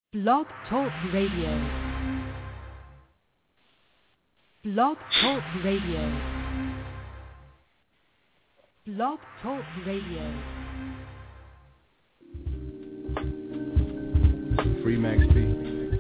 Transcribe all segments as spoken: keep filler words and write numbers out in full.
Blog Talk Radio. Blog Talk Radio. Blog Talk Radio. Free Max B.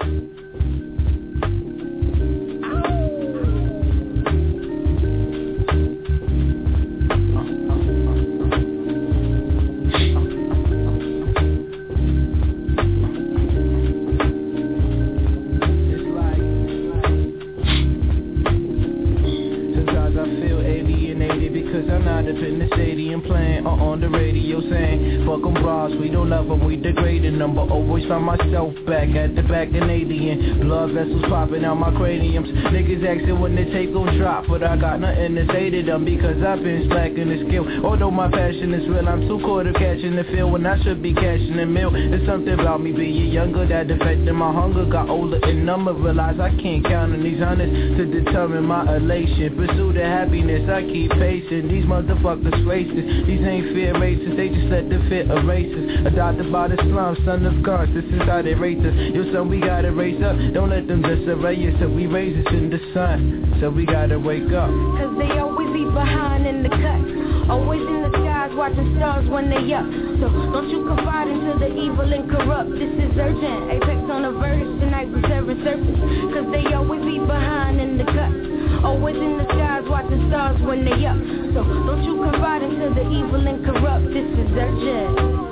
I'm not up in the stadium playing or on the radio saying fuck them bras, we don't love them, we degrading them. But always find myself back at the back Canadian blood vessels popping out my craniums. Niggas asking when the tape gon' drop, but I got nothing to say to them because I've been slacking the skill. Although my passion is real, I'm too caught up catching the feel when I should be cashing the meal. There's something about me being younger that affected my hunger. Got older and number, realize I can't count on these hundreds to determine my elation. Pursue the happiness, I keep pacing. These motherfuckers racist, these ain't fair races, they just let the fit erase us. Adopted by the slums, son of guns, this is how they raise us. Yo son, we gotta raise up, don't let them just array us. So we raise us in the sun, so we gotta wake up. Cause they always be behind in the cut, always in the skies watching stars when they up. So don't you confide into the evil and corrupt, this is urgent. Apex on the verdict, tonight we seven surface. Cause they always be behind in the cut, always in the skies watching stars when they up. So don't you confide into the evil and corrupt, this is urgent.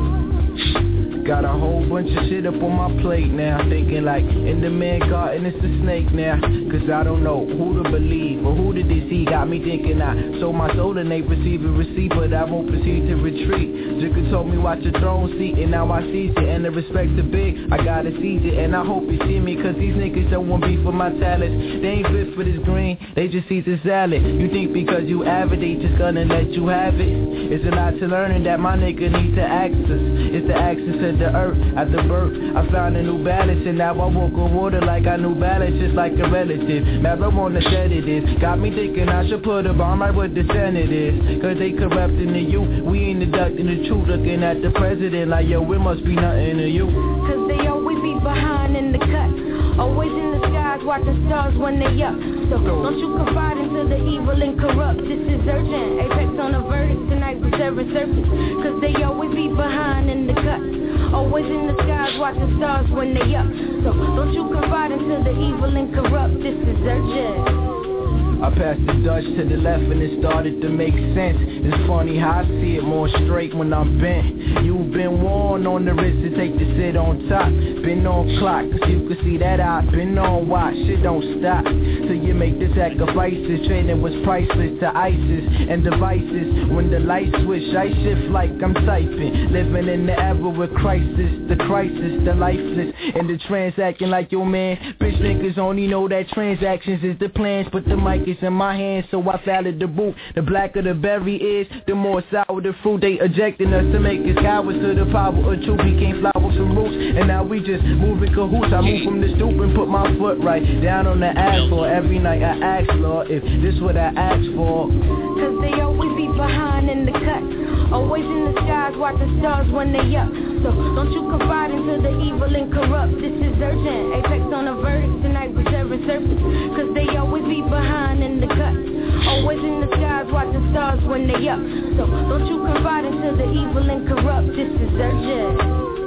Got a whole bunch of shit up on my plate now, thinking like in the man garden it's the snake now. Cause I don't know who to believe or who to deceive. Got me thinking I sold my soul and they receive a receipt, but I won't proceed to retreat. Jigga told me watch your throne seat and now I seize it. And the respect to big, I gotta seize it. And I hope you see me cause these niggas don't want beef for my talents. They ain't fit for this green, they just eat the salad. You think because you avid they just gonna let you have it? It's a lot to learning that my nigga need to access. It's the access to the earth. At the birth, I found a new balance, and now I walk on water like I knew balance, just like a relative. Marijuana said it is, got me thinking I should put a bomb right where the Senate is. Cause they corrupting the youth, we ain't deducting the truth. Looking at the president like yo, it must be nothing to you. Cause they always be behind in the cut, always in the skies watching stars when they up. So don't you confide into the evil and corrupt, this is urgent. Apex on the verdict, tonight we seven surface. Cause they always be behind in the cut, always in the skies watching stars when they up. So don't you confide into the evil and corrupt, this is urgent. I passed the Dutch to the left and it started to make sense. It's funny how I see it more straight when I'm bent. You've been warned on the wrist to take the sit on top. Been on clock, cause you can see that I've been on watch. Shit don't stop till you make the sacrifices. Training was priceless to ISIS and devices. When the light switch, I shift like I'm typing. Living in the era with crisis, the crisis, the lifeless. And the transacting like your man. Bitch niggas only know that transactions is the plans, but the mic is in my hands, so I followed the boot. The blacker the berry is, the more sour the fruit. They ejecting us to make us cowards to the power of truth. We can't fly with some roots, and now we just moving cahoots. I move from the stoop and put my foot right down on the asphalt. Every night I ask, Lord, if this what I asked for. Cause they always be behind in the cut, always in the skies watching stars when they up. So don't you confide into the evil and corrupt, this is urgent. Apex on the verdict, tonight we seven surface. Cause they always be behind in the cut, always in the skies watching stars when they up. So don't you confide into the evil and corrupt, this is urgent.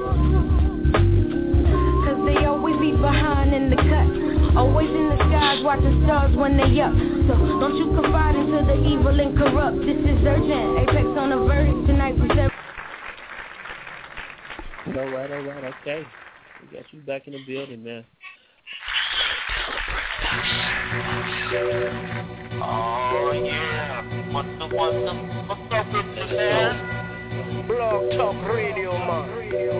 Cause they always be behind in the cut, always in the skies watching stars when they up. So don't you confide into the evil and corrupt, this is urgent. Apex on the verdict, tonight we seven. Alright, alright, okay. We got you back in the building, man. Oh yeah, what's the what's the what's up with this man? Blog Talk Radio, man.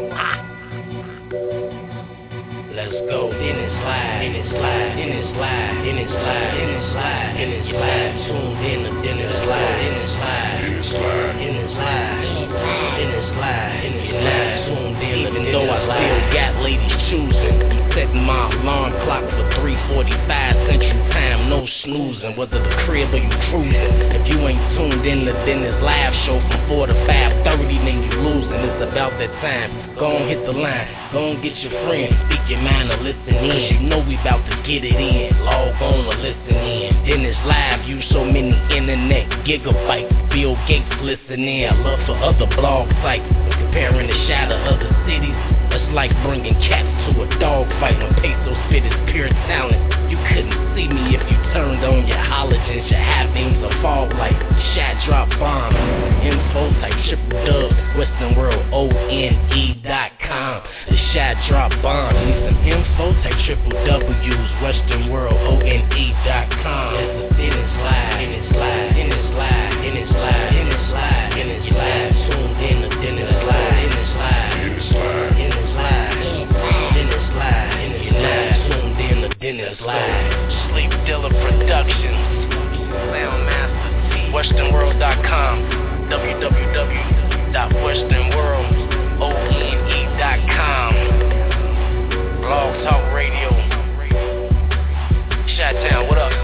Let's go. In it slide, in it slide, in it slide, in it slide, in it slide, in it slide. Tuned in, in it slide, in it slide, in it slide, in it slide, in it slide, in it slide. Tuned in, even though I still got ladies choosing, setting my alarm clock for three forty-five Central Time. No snoozing, whether the crib or you cruising. If you ain't tuned in to Dennis live show from four to five thirty, then you losing. It's about that time. Go on, hit the line. Go on, get your friends. Speak your mind or listen in. You know we about to get it in. Log on or listen in. Dennis live, use so many internet gigabytes. Bill Gates listen in. I love for other blog sites. Comparing the shot of other cities. It's like bringing cats to a dog fight. When Peso spit his pure talent, you couldn't see me if you turned on your halogens, your high beams or fog light. Shot drop bombs, info type triple dub, Western World O N E dot com. The shot drop bombs, need some info type triple W's, Western World O N E dot com. That's the Dennis live, Dennis live, Dennis live, Dennis live, Dennis live, Dennis live. Tuned in to Dennis live, Dennis live, Dennis live, Dennis live, Dennis live, Dennis live. Tuned in to Dennis live. Sleep Dealer Productions, Sound Master T, Western World dot com, w w w dot western world o n e dot com, Blog Talk Radio, Chi-Town, what up?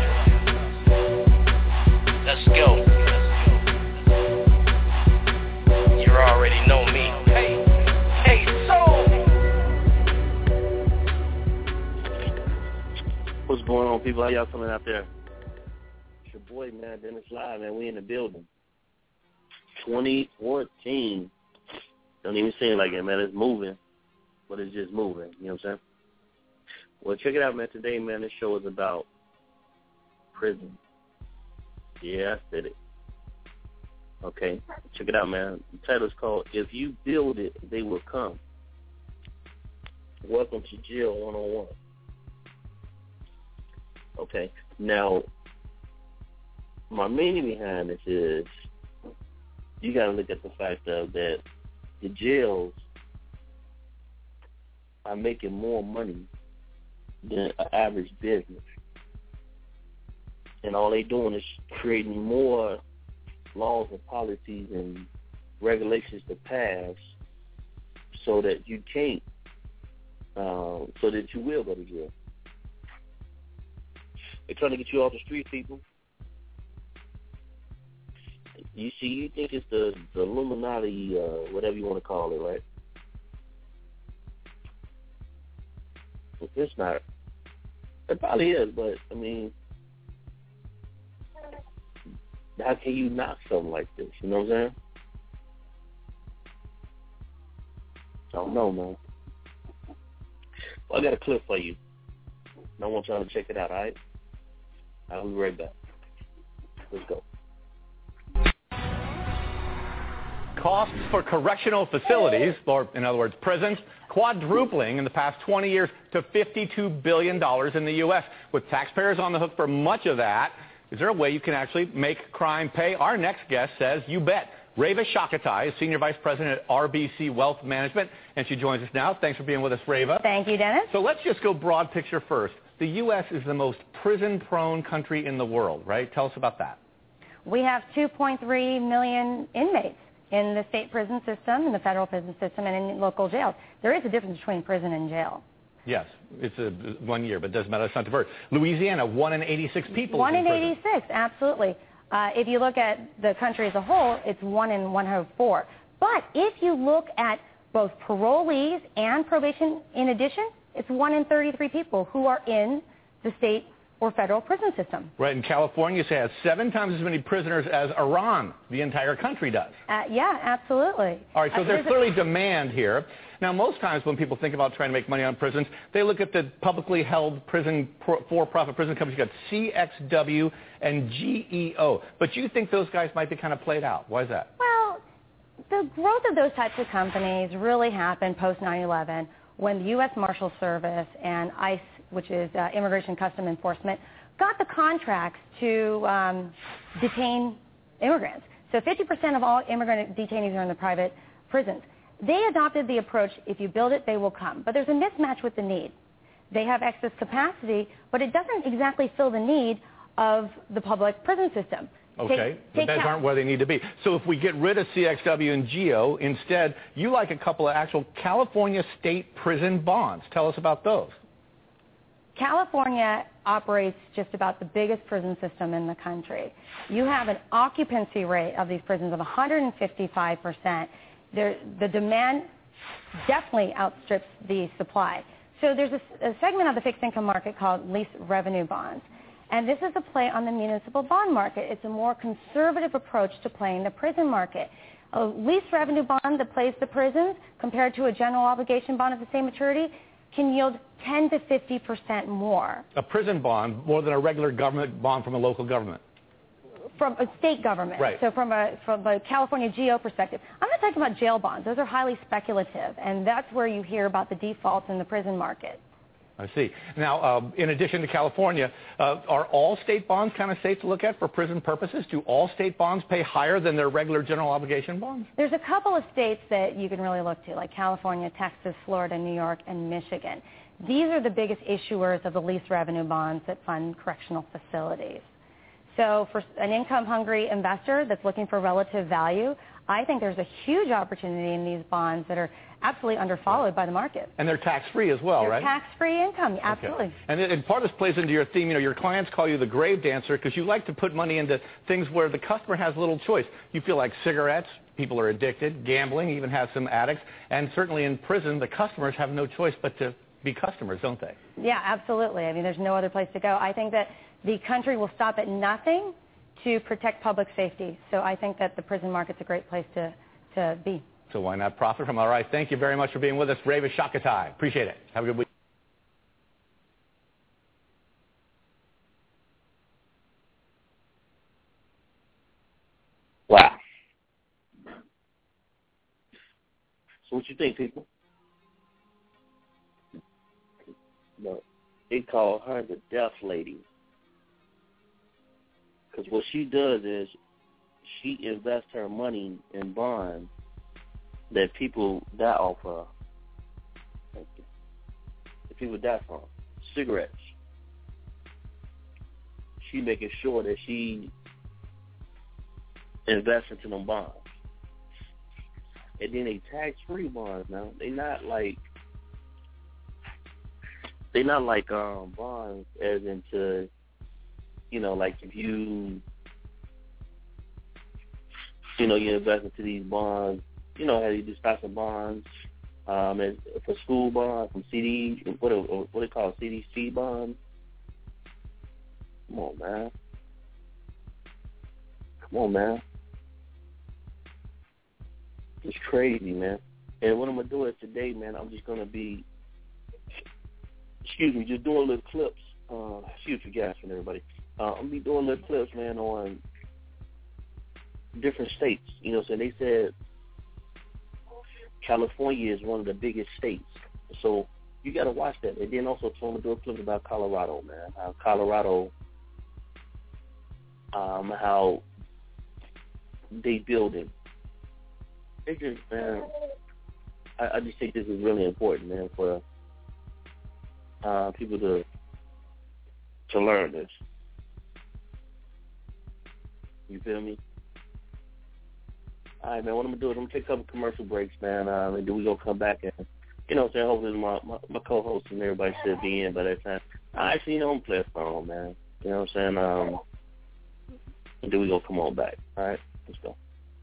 Let's go. You already know me. Hey, hey, soul. What's going on, people? How y'all coming out there? It's your boy, man, Dennis Live, man. We in the building. twenty fourteen. Don't even seem like it, man. It's moving, but it's just moving. You know what I'm saying? Well, check it out, man. Today, man, this show is about prison. Yeah, I said it. Okay, check it out, man. The title's called If You Build It, They Will Come. Welcome to Jail one oh one. Okay, now, my meaning behind this is you got to look at the fact of that the jails are making more money than an average business. And all they doing is creating more laws and policies and regulations to pass so that you can't, uh, so that you will go to jail. They're trying to get you off the street, people. You see, you think it's the, the Illuminati, uh, whatever you want to call it, right? It's not. It probably is, but, I mean, how can you knock something like this? You know what I'm saying? I don't know, man. Well, I got a clip for you. I want y'all to check it out, all right? I'll be right back. Let's go. Costs for correctional facilities, or in other words, prisons, quadrupling in the past twenty years to fifty-two billion dollars in the U S With taxpayers on the hook for much of that, is there a way you can actually make crime pay? Our next guest says, you bet. Reva Shakatai is Senior Vice President at R B C Wealth Management, and she joins us now. Thanks for being with us, Reva. Thank you, Dennis. So let's just go broad picture first. The U S is the most prison-prone country in the world, right? Tell us about that. We have two point three million inmates in the state prison system, in the federal prison system, and in local jails. There is a difference between prison and jail. Yes, it's a one year, but it doesn't matter. It's not diverse. Louisiana, one in eighty-six people. One in, in eighty-six, absolutely. Uh, if you look at the country as a whole, it's one in one hundred four. But if you look at both parolees and probation in addition, it's one in thirty-three people who are in the state or federal prison system. Right, in California, it has seven times as many prisoners as Iran, the entire country does. Uh, yeah, absolutely. All right, so uh, there's clearly demand here. Now, most times when people think about trying to make money on prisons, they look at the publicly held prison, for-profit prison companies. You've got C X W and G E O. But you think those guys might be kind of played out. Why is that? Well, the growth of those types of companies really happened post nine eleven when the U S Marshal Service and ICE, which is uh, Immigration Custom Enforcement, got the contracts to um, detain immigrants. So fifty percent of all immigrant detainees are in the private prisons. They adopted the approach, if you build it, they will come. But there's a mismatch with the need. They have excess capacity, but it doesn't exactly fill the need of the public prison system. Okay, take, the take beds Cal- aren't where they need to be. So if we get rid of C X W and G E O, instead, you like a couple of actual California state prison bonds. Tell us about those. California operates just about the biggest prison system in the country. You have an occupancy rate of these prisons of one hundred fifty-five percent. There, the demand definitely outstrips the supply. So there's a, a segment of the fixed income market called lease revenue bonds. And this is a play on the municipal bond market. It's a more conservative approach to playing the prison market. A lease revenue bond that plays the prisons compared to a general obligation bond of the same maturity can yield ten to fifty percent more. A prison bond more than a regular government bond from a local government. From a state government. Right. So from a, from a California G O perspective. I'm not talking about jail bonds. Those are highly speculative, and that's where you hear about the defaults in the prison market. I see. Now, uh, in addition to California, uh, are all state bonds kind of safe to look at for prison purposes? Do all state bonds pay higher than their regular general obligation bonds? There's a couple of states that you can really look to, like California, Texas, Florida, New York, and Michigan. These are the biggest issuers of the lease revenue bonds that fund correctional facilities. So for an income-hungry investor that's looking for relative value, I think there's a huge opportunity in these bonds that are absolutely underfollowed by the market. And they're tax-free as well, they're right? Tax-free income, absolutely. Okay. And, and part of this plays into your theme. You know, your clients call you the grave dancer because you like to put money into things where the customer has little choice. You feel like cigarettes, people are addicted, gambling, even have some addicts, and certainly in prison, the customers have no choice but to be customers, don't they? Yeah, absolutely. I mean, there's no other place to go. I think that the country will stop at nothing to protect public safety. So I think that the prison market's a great place to, to be. So why not profit from it? All right, thank you very much for being with us, Reva Shakatai. Appreciate it. Have a good week. Wow. So what you think, people? No, they call her the death lady. Because what she does is she invests her money in bonds that people die off of. Thank you. That people die from. Cigarettes. She making sure that she invests into them bonds. And then they tax-free bonds now. They not like they not like um bonds as into, you know, like if you, you know, you invest into these bonds, you know how you do stocks and bonds, um, and for school bonds, from C Ds, what are, what they call C D C bonds. Come on, man. Come on, man. It's crazy, man. And what I'm going to do is today, man, I'm just going to be, excuse me, just doing little clips. Uh, excuse me, gas from everybody. Uh, I'm going to be doing little clips, man, on different states. You know, so they said California is one of the biggest states. So you got to watch that. And then also I'm going to do a clip about Colorado, man. How Colorado, um, how they building. They just, man, I, I just think this is really important, man, for uh, people to to learn this. You feel me? All right, man, what I'm going to do is I'm going to take a couple commercial breaks, man, um, and then we're going to come back and, you know what I'm saying, hopefully my, my, my co-host and everybody should be in by that time. I actually, you know, I'm play a song, man. You know what I'm saying? Um, and then we're going to come on back. All right, let's go.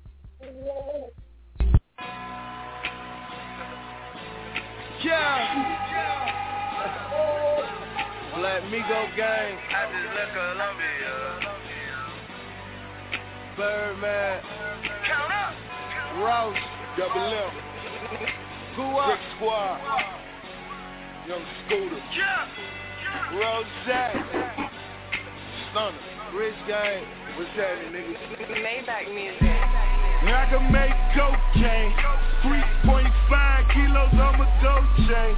Yeah. Let me go gang. I just left Columbia. Birdman. Count up. Rouse. Double M. Who up? Brick Squad. Young Scooter. Yeah. Rose Jack. Stunner. Rich Gang. What's happening, nigga? Maybach music. I can make cocaine. three point five kilos on my dope chain.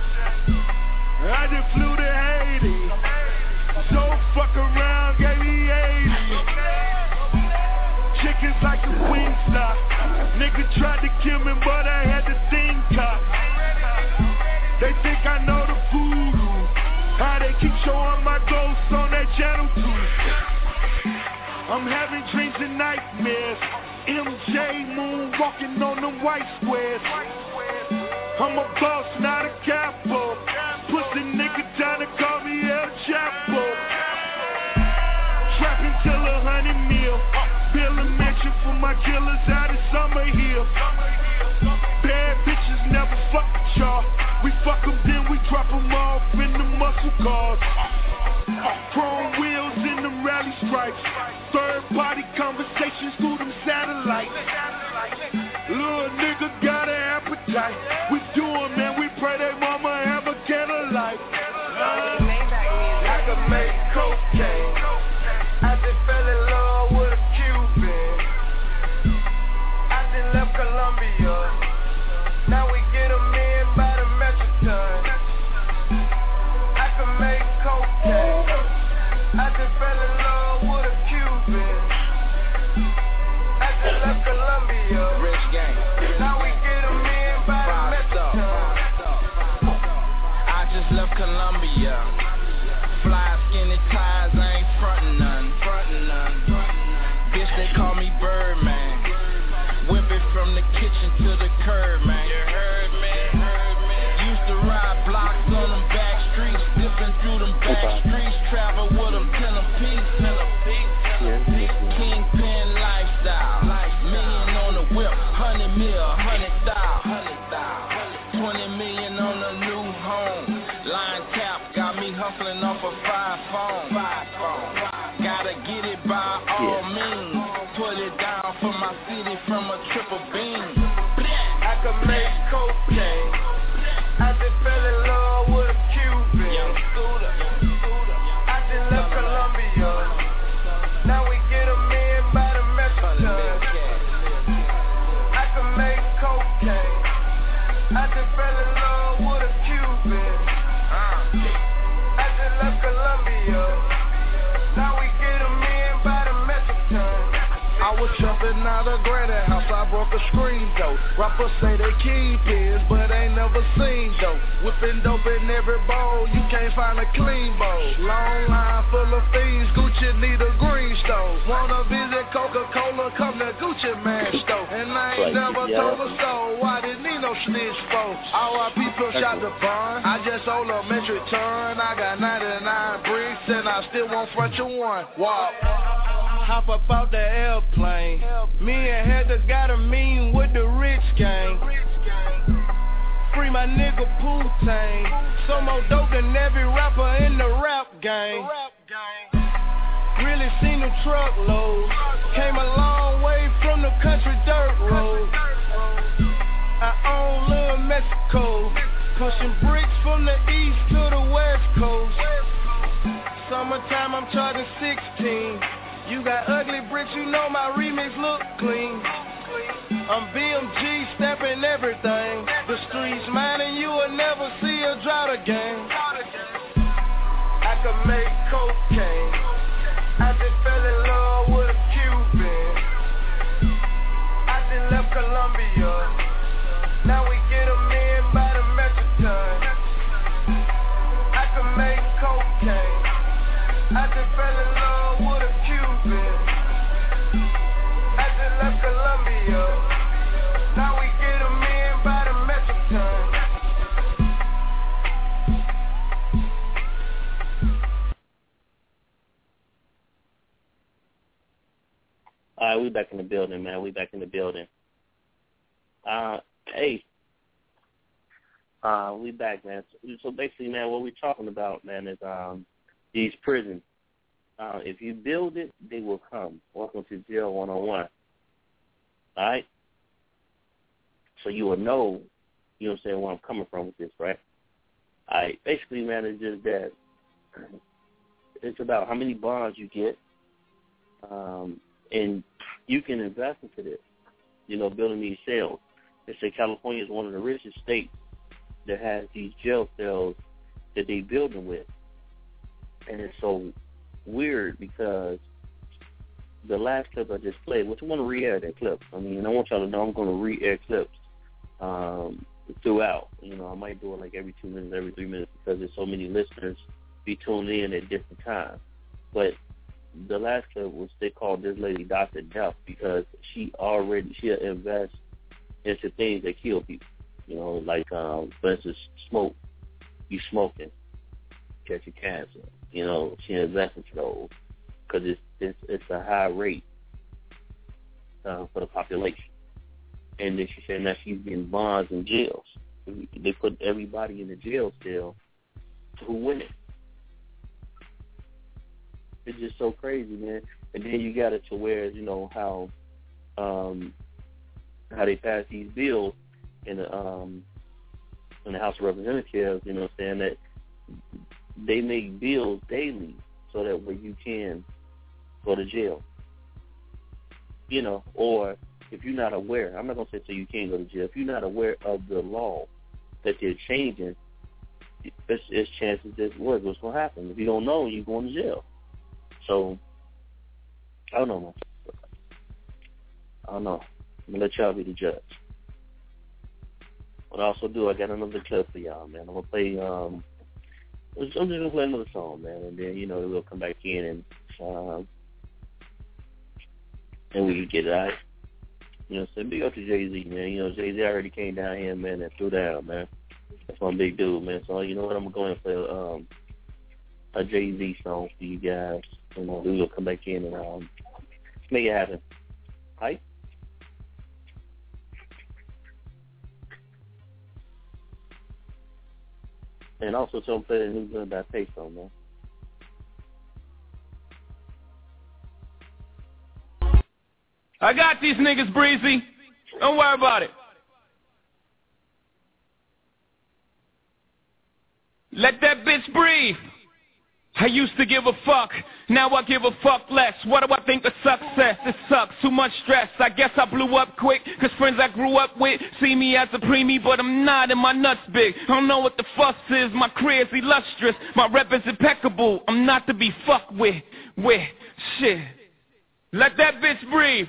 I just flew to Haiti. So fuck around, gave me eighty. Chickens like a Wingstop. Nigga tried to kill me, but I had the thing caught. They think I know the voodoo. How they keep showing my ghosts on that channel too. I'm having dreams and nightmares. M J Moon walking on them white squares. I'm a boss, not a capo. pussy nigga trying to call me El Chapo. Trapping till a hundred mil. Bill a mention for my killers out of Summer Hill. Bad bitches never fuck with y'all. We fuck them, then we drop them off in the muscle cars. Chrome wheels in the rally stripes. Third party conversations through them satellites. Little nigga got an appetite. We do it, man, we pray they mama have a ghetto life. uh, I can make cocaine. I just fell in love with a Cuban. I just left Colombia. Now we get them in by the metric ton. I can make cocaine. I just fell in love with a Cuban. I just left Colombia. Rich gang. Now we get them in by the metric ton. I just left Colombia. Fly skinny ties, I ain't frontin' none. Frontin' none. Bitch, they call me Birdman. Whip it from the kitchen to the curb, man. You heard me? Used to ride blocks on them back streets, dipping through them back streets, travel with them ten a piece. Kingpin lifestyle, million on the whip, hundred mil, hundred thou, twenty million on a new home. Line tap got me hustling off a five phone. Gotta get it by all means. Put it down for my city from a triple beam. I can make cocaine. I just fell in love with a Cuban. Young Scooter. I just left Colombia. Now we get them in by the metric ton. I can make cocaine. I just fell in love with a Cuban. I just left Colombia. Now we get them in by the metric ton. I was jumping out of granny house, I broke a screen though. Rappers say they kingpins, but ain't never seen though. Whipping dope in every bowl, you can't find a clean bowl. Long line full of fiends, Gucci need a green stove. Wanna visit Coca-Cola, come to Gucci Man store. And I ain't never told a soul why didn't need no snitch folks. All our people shot the bond, I just sold a metric ton. I got ninety-nine bricks and I still won't front you one. Walk. Hop up out the airplane. Me and Heather got a meeting with the rich gang. Free my nigga Pooh-Tang. So more dope than every rapper in the rap game. Really seen the truckloads. Came a long way from the country dirt road. I own Little Mexico. Pushing bricks from the east to the west coast. Summertime I'm charging sixteen. You got ugly bricks, you know my remix look clean. I'm B M G stepping everything. The streets mine and you will never see a drought again. I can make cocaine. I just fell in love with a Cuban. I just left Colombia. Now we get them in by the metric ton. I can make cocaine. I just fell in love with a Cuban. I just left Colombia. Now we get them in by the metric ton. All right, we back in the building, man. We back in the building. Uh, hey, uh, we back, man. So, so basically, man, what we're talking about, man, is um. these prisons. Uh, if you build it, they will come. Welcome to Jail one oh one. All right? So you will know, you know what I'm saying, where I'm coming from with this, right? All right. Basically, man, it's just that it's about how many bonds you get, um, and you can invest into this, you know, building these cells. They say California is one of the richest states that has these jail cells that they build them with. And it's so weird because the last clip I just played, which I want to re-air that clip. I mean, I want y'all to know I'm going to re-air clips um, throughout. You know, I might do it like every two minutes, every three minutes because there's so many listeners be tuned in at different times. But the last clip was they called this lady Doctor Death because she already, she invests into things that kill people. You know, like, um, for instance, smoke. you smoking, catching cancer. You know, she invested for those because it's, it's it's a high rate uh, for the population. And then she said now she's getting bonds in jails. They put everybody in the jail cell who win it. It's just so crazy, man. And then you got it to where, you know, how um, how they pass these bills in the um, in the House of Representatives, you know what I'm saying, that they make bills daily so that where you can go to jail. You know, or if you're not aware, I'm not going to say so you can't go to jail. If you're not aware of the law that they're changing, there's, there's chances that what, what's going to happen. If you don't know, you're going to jail. So, I don't know, man. I don't know. I'm going to let y'all be the judge. What I also do, I got another clip for y'all, man. I'm going to play, um, I'm just going to play another song, man, and then, you know, we'll come back in and, um, and we can get it out. You know, so big up to Jay-Z, man. You know, Jay-Z already came down here, man, and threw down, man. That's one big dude, man. So, you know what, I'm going to play um, a Jay-Z song for you guys. You know, we will come back in and um, make it happen. Hype? And also tell them to play the new Gun by Pay song, man. I got these niggas, Breezy. Don't worry about it. Let that bitch breathe. I used to give a fuck, now I give a fuck less. What do I think of success? It sucks, too much stress. I guess I blew up quick, cause friends I grew up with see me as a preemie, but I'm not and my nuts big. I don't know what the fuss is, my career's illustrious. My rep is impeccable, I'm not to be fucked with. With shit. Let that bitch breathe.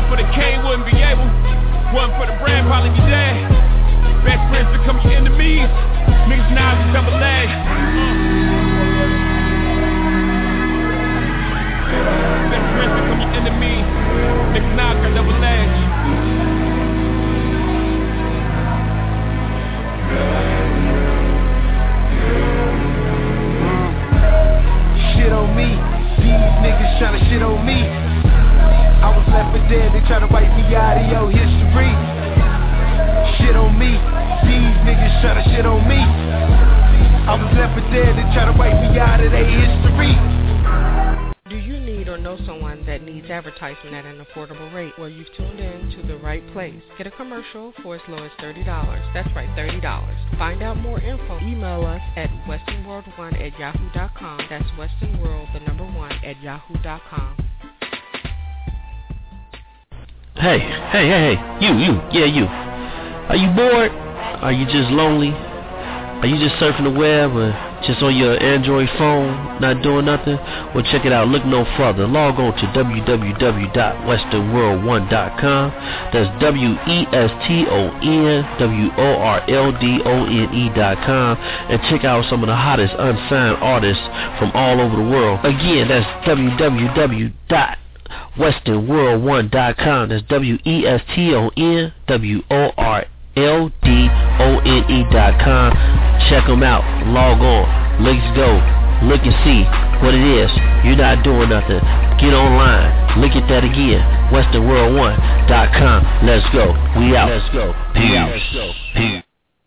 Wasn't for the K, wouldn't be able. Wasn't for the brand, probably be dead. Best friends become your enemies. Niggas now just double edged. Best friends become your enemies. Niggas now got double edged. Shit on me. These niggas tryna shit on me. I was left for dead, they tryna wipe me out of your history. Shit on me. These niggas tryna shit on me. I was left for dead, they tryna wipe me out of their history. Do you need or know someone that needs advertisement at an affordable rate? Well, you've tuned in to the right place. Get a commercial for as low as thirty dollars. That's right, thirty dollars. Find out more info. Email us at western world one at yahoo dot com. That's westernworld, the number one, at yahoo dot com. Hey, hey, hey, hey, you, you, yeah, you. Are you bored? Are you just lonely? Are you just surfing the web or just on your Android phone, not doing nothing? Well, check it out. Look no further. Log on to w w w dot western world one dot com. That's W E S T O N W O R L D O N E dot com. And check out some of the hottest unsigned artists from all over the world. Again, that's w w w dot western world one dot com. That's W E S T O N W O R L D O N E dot com. Check them out. Log on. Let's go. Look and see what it is. You're not doing nothing. Get online. Look at that again. western world one dot com. Let's go. We out. Let's go. We out. Let's go. Peace.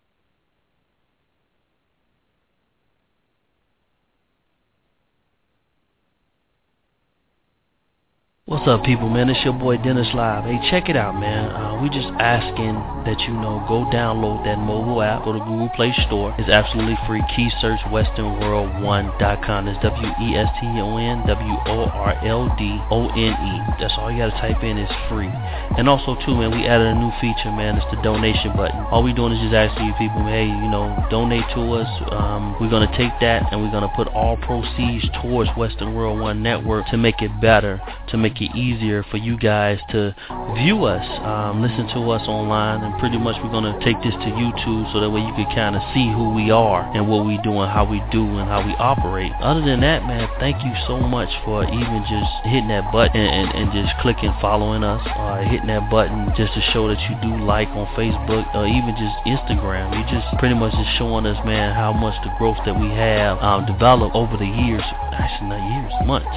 What's up, people, man? It's your boy Dennis Live. Hey, check it out, man. Uh, we just asking that you know go download that mobile app. Go to Google Play Store. It's absolutely free. Key search western world one dot com. That's W E S T O N W O R L D O N E. That's all you gotta type in. It's free. And also, too, man, we added a new feature, man. It's the donation button. All we doing is just asking you people, hey, you know, donate to us. Um, we're gonna take that and we're gonna put all proceeds towards Western World One Network to make it better, to make it easier for you guys to view us, um, listen to us online, and pretty much we're going to take this to YouTube so that way you can kind of see who we are and what we do and how we do and how we operate. Other than that, man, thank you so much for even just hitting that button and, and just clicking following us, or hitting that button just to show that you do like on Facebook or even just Instagram. You just pretty much just showing us, man, how much the growth that we have um, developed over the years. Actually, not years, months.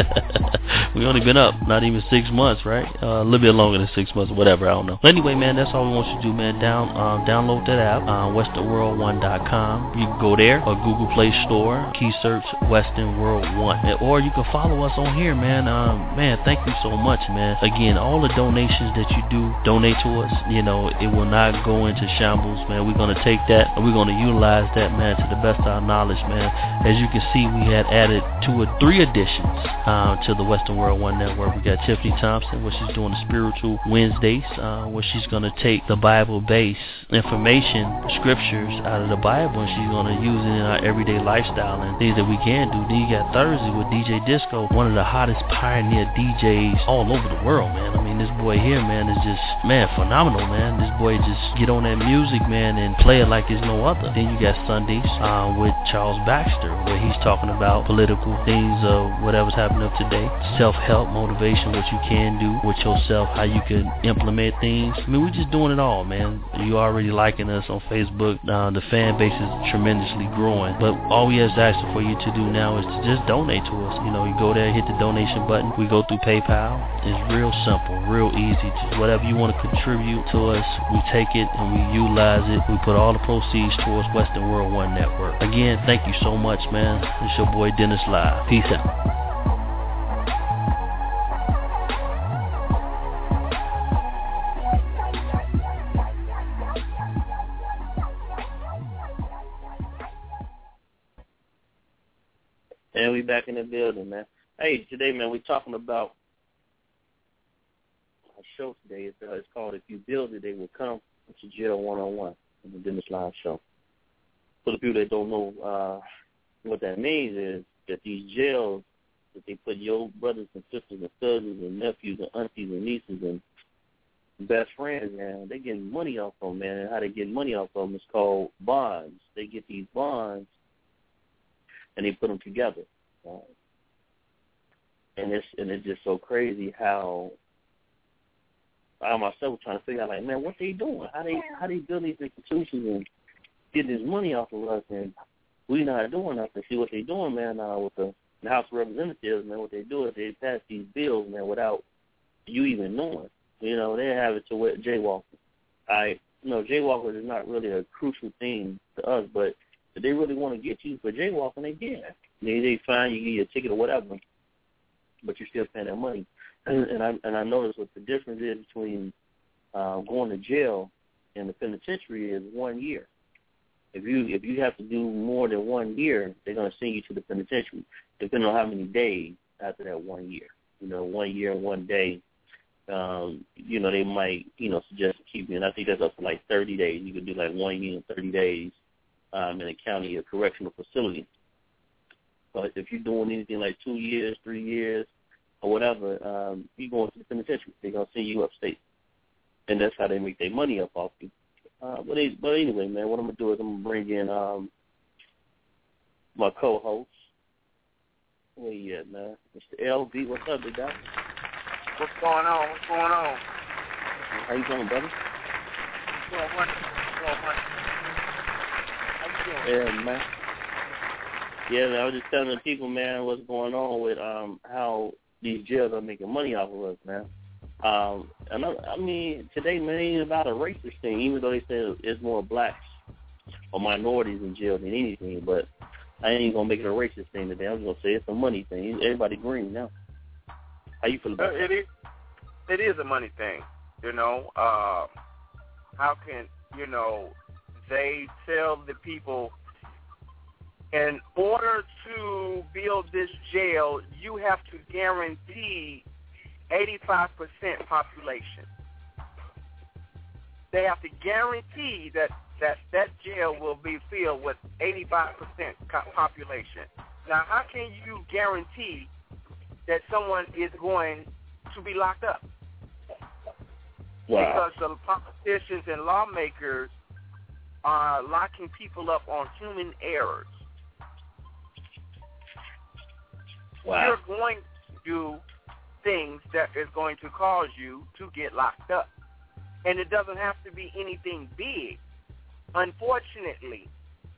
We only been up not even six months, right? Uh, a little bit longer than six months, whatever, I don't know. Anyway, man, that's all we want you to do, man. Down, um, download that app, uh, western world one dot com. You can go there, or Google Play Store, key search Western World One, or you can follow us on here, man. Um, man, thank you so much, man. Again, all the donations that you do, donate to us. You know, it will not go into shambles, man. We're gonna take that and we're gonna utilize that, man, to the best of our knowledge, man. As you can see, we had added two or three additions uh, to the Western World One Network. We got Tiffany Thompson, where she's doing the Spiritual Wednesdays, uh, where she's going to take the Bible-based information, scriptures out of the Bible, and she's going to use it in our everyday lifestyle and things that we can do. Then you got Thursday with D J Disco, one of the hottest pioneer D Js all over the world, man. I mean, this boy here, man, is just, man, phenomenal, man. This boy just get on that music, man, and play it like it's no other. Then you got Sundays uh, with Charles Baxter, where he's talking about political things, uh, whatever's happening up today, self-help, motivation, what you can do with yourself, how you can implement things. I mean, we're just doing it all, man. You already liking us on Facebook. Uh, the fan base is tremendously growing. But all we ask for you to do now is to just donate to us. You know, you go there, hit the donation button. We go through PayPal. It's real simple, real easy. Just whatever you want to contribute to us, we take it and we utilize it. We put all the proceeds towards Western World One Network. Again, thank you so much, man. It's your boy Dennis Live. Peace out. And we back in the building, man. Hey, today, man, we're talking about our show today. It's, uh, it's called If You Build It, They Will Come. It's a jail one-on-one on the Dennis Live show. For the people that don't know uh, what that means is that these jails that they put your brothers and sisters and cousins and nephews and aunties and nieces and best friends, man. They getting money off of them, man. And how they get money off of them is called bonds. They get these bonds and they put them together. Uh, and it's and it's just so crazy how I myself was trying to figure out, like, man, what they doing? How they how they build these institutions and getting this money off of us, and we not doing nothing. See what they doing, man, uh, with the, the House of Representatives, man. What they do is they pass these bills, man, without you even knowing. You know, they have it to where jaywalking. I, you know, jaywalking is not really a crucial thing to us, but if they really want to get you for jaywalking, they can. They they fine you, get you a ticket or whatever, but you're still paying that money. And, and I and I noticed what the difference is between uh, going to jail and the penitentiary is one year. If you if you have to do more than one year, they're going to send you to the penitentiary, depending on how many days after that one year. You know, one year and one day. Um, you know, they might, you know, suggest to keep you, and I think that's up to like thirty days. You could do like one year and thirty days um, in a county or correctional facility. But if you're doing anything like two years, three years, or whatever, um, you're going to the penitentiary. They're going to send you upstate. And that's how they make their money up off you. Uh, but, they, but anyway, man, what I'm going to do is I'm going to bring in um, my co-host. Where you at, man? Mister L V, what's up, big guy? What's going on? What's going on? How you doing, brother? Doing wonderful. Doing wonderful. How you doing? Yeah, man. Yeah, man, I was just telling the people, man, what's going on with um how these jails are making money off of us, man. Um, and I, I mean, today, man, it ain't about a racist thing, even though they say it's more blacks or minorities in jail than anything. But I ain't gonna make it a racist thing today. I'm just gonna say it's a money thing. Everybody green now. How you feel about it? It is, it is a money thing, you know. Uh, how can, you know, they tell the people, in order to build this jail, you have to guarantee eighty-five percent population. They have to guarantee that, that that jail will be filled with eighty-five percent population. Now, how can you guarantee that someone is going to be locked up? Wow. Because the politicians and lawmakers are locking people up on human errors. Wow. You're going to do things that is going to cause you to get locked up. And it doesn't have to be anything big. Unfortunately,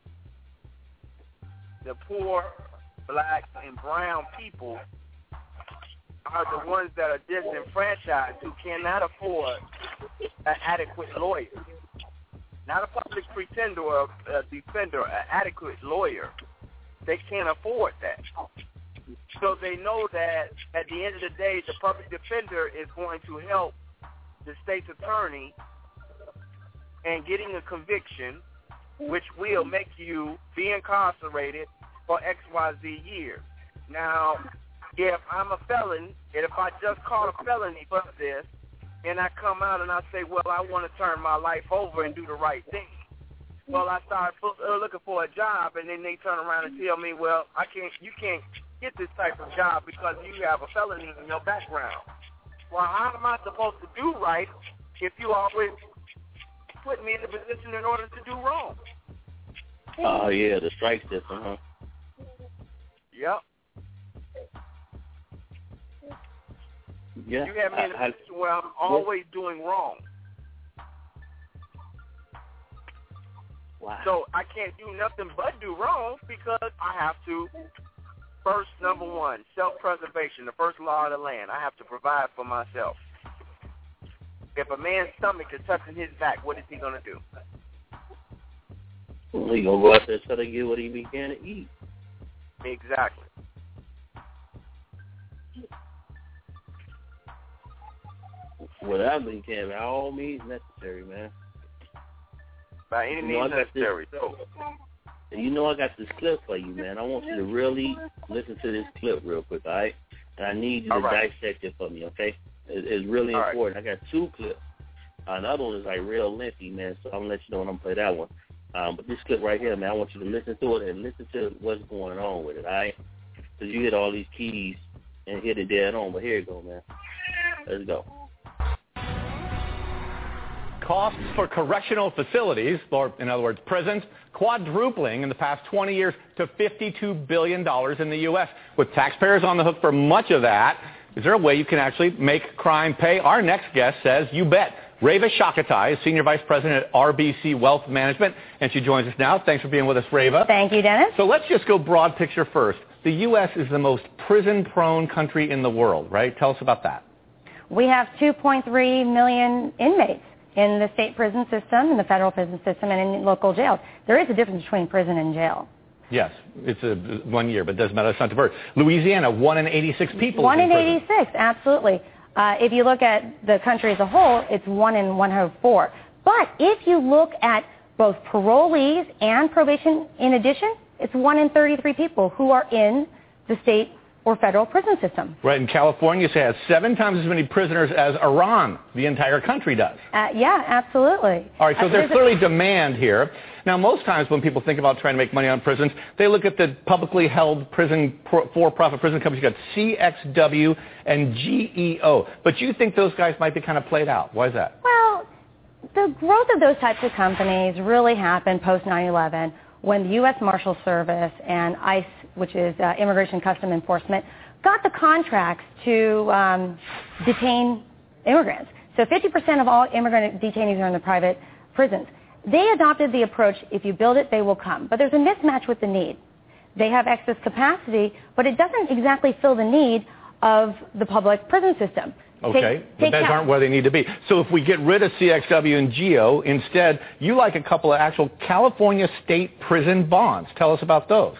the poor, black, and brown people are the ones that are disenfranchised who cannot afford an adequate lawyer. Not a public pretender or a defender, an adequate lawyer. They can't afford that. So they know that at the end of the day, the public defender is going to help the state's attorney in getting a conviction, which will make you be incarcerated for X Y Z years. Now, if I'm a felon, and if I just caught a felony for this, and I come out and I say, well, I want to turn my life over and do the right thing. Well, I start looking for a job, and then they turn around and tell me, well, I can't, you can't get this type of job because you have a felony in your background. Well, how am I supposed to do right if you always put me in a position in order to do wrong? Oh, uh, yeah, the strike system, huh? Yep. Yeah. You have me in a I, position where I'm always yeah. doing wrong. Wow. So I can't do nothing but do wrong because I have to, first, number one, self-preservation, the first law of the land. I have to provide for myself. If a man's stomach is touching his back, what is he going to do? Well, he's going to go out there and try to get what he began to eat. Exactly. Without being can, by all means necessary, man. By any means you know, necessary. This, so, you know I got this clip for you, man. I want you to really listen to this clip real quick, all right? And I need you all to right. dissect it for me, okay? It, it's really all important. Right. I got two clips. Uh, another one is like real lengthy, man, so I'm going to let you know when I'm going to play that one. Um, but this clip right here, man, I want you to listen to it and listen to what's going on with it, all right? Because you get all these keys and hit it dead on. But here you go, man. Let's go. Costs for correctional facilities, or in other words, prisons, quadrupling in the past twenty years to fifty-two billion dollars in the U S With taxpayers on the hook for much of that, is there a way you can actually make crime pay? Our next guest says, you bet. Reva Shakatai is Senior Vice President at R B C Wealth Management, and she joins us now. Thanks for being with us, Reva. Thank you, Dennis. So let's just go broad picture first. The U S is the most prison-prone country in the world, right? Tell us about that. We have two point three million inmates in the state prison system, in the federal prison system, and in local jails. There is a difference between prison and jail. Yes, it's a one year, but it doesn't matter. It's not diverse. Louisiana, one in eighty-six people. One in, in eighty-six, absolutely. Uh, if you look at the country as a whole, it's one in one hundred four. But if you look at both parolees and probation in addition, it's one in thirty-three people who are in the state or federal prison system. Right, in California, it has seven times as many prisoners as Iran, the entire country does. Uh, yeah, absolutely. All right, so uh, there's clearly a demand here. Now, most times when people think about trying to make money on prisons, they look at the publicly held prison, for-profit prison companies. You've got C X W and G E O. But you think those guys might be kind of played out. Why is that? Well, the growth of those types of companies really happened post nine eleven when the U S Marshal Service and ICE, which is uh, Immigration Custom Enforcement, got the contracts to um, detain immigrants. So fifty percent of all immigrant detainees are in the private prisons. They adopted the approach, if you build it, they will come. But there's a mismatch with the need. They have excess capacity, but it doesn't exactly fill the need of the public prison system. Okay, take, the take beds Cal- aren't where they need to be. So if we get rid of C X W and G E O, instead, you like a couple of actual California state prison bonds. Tell us about those.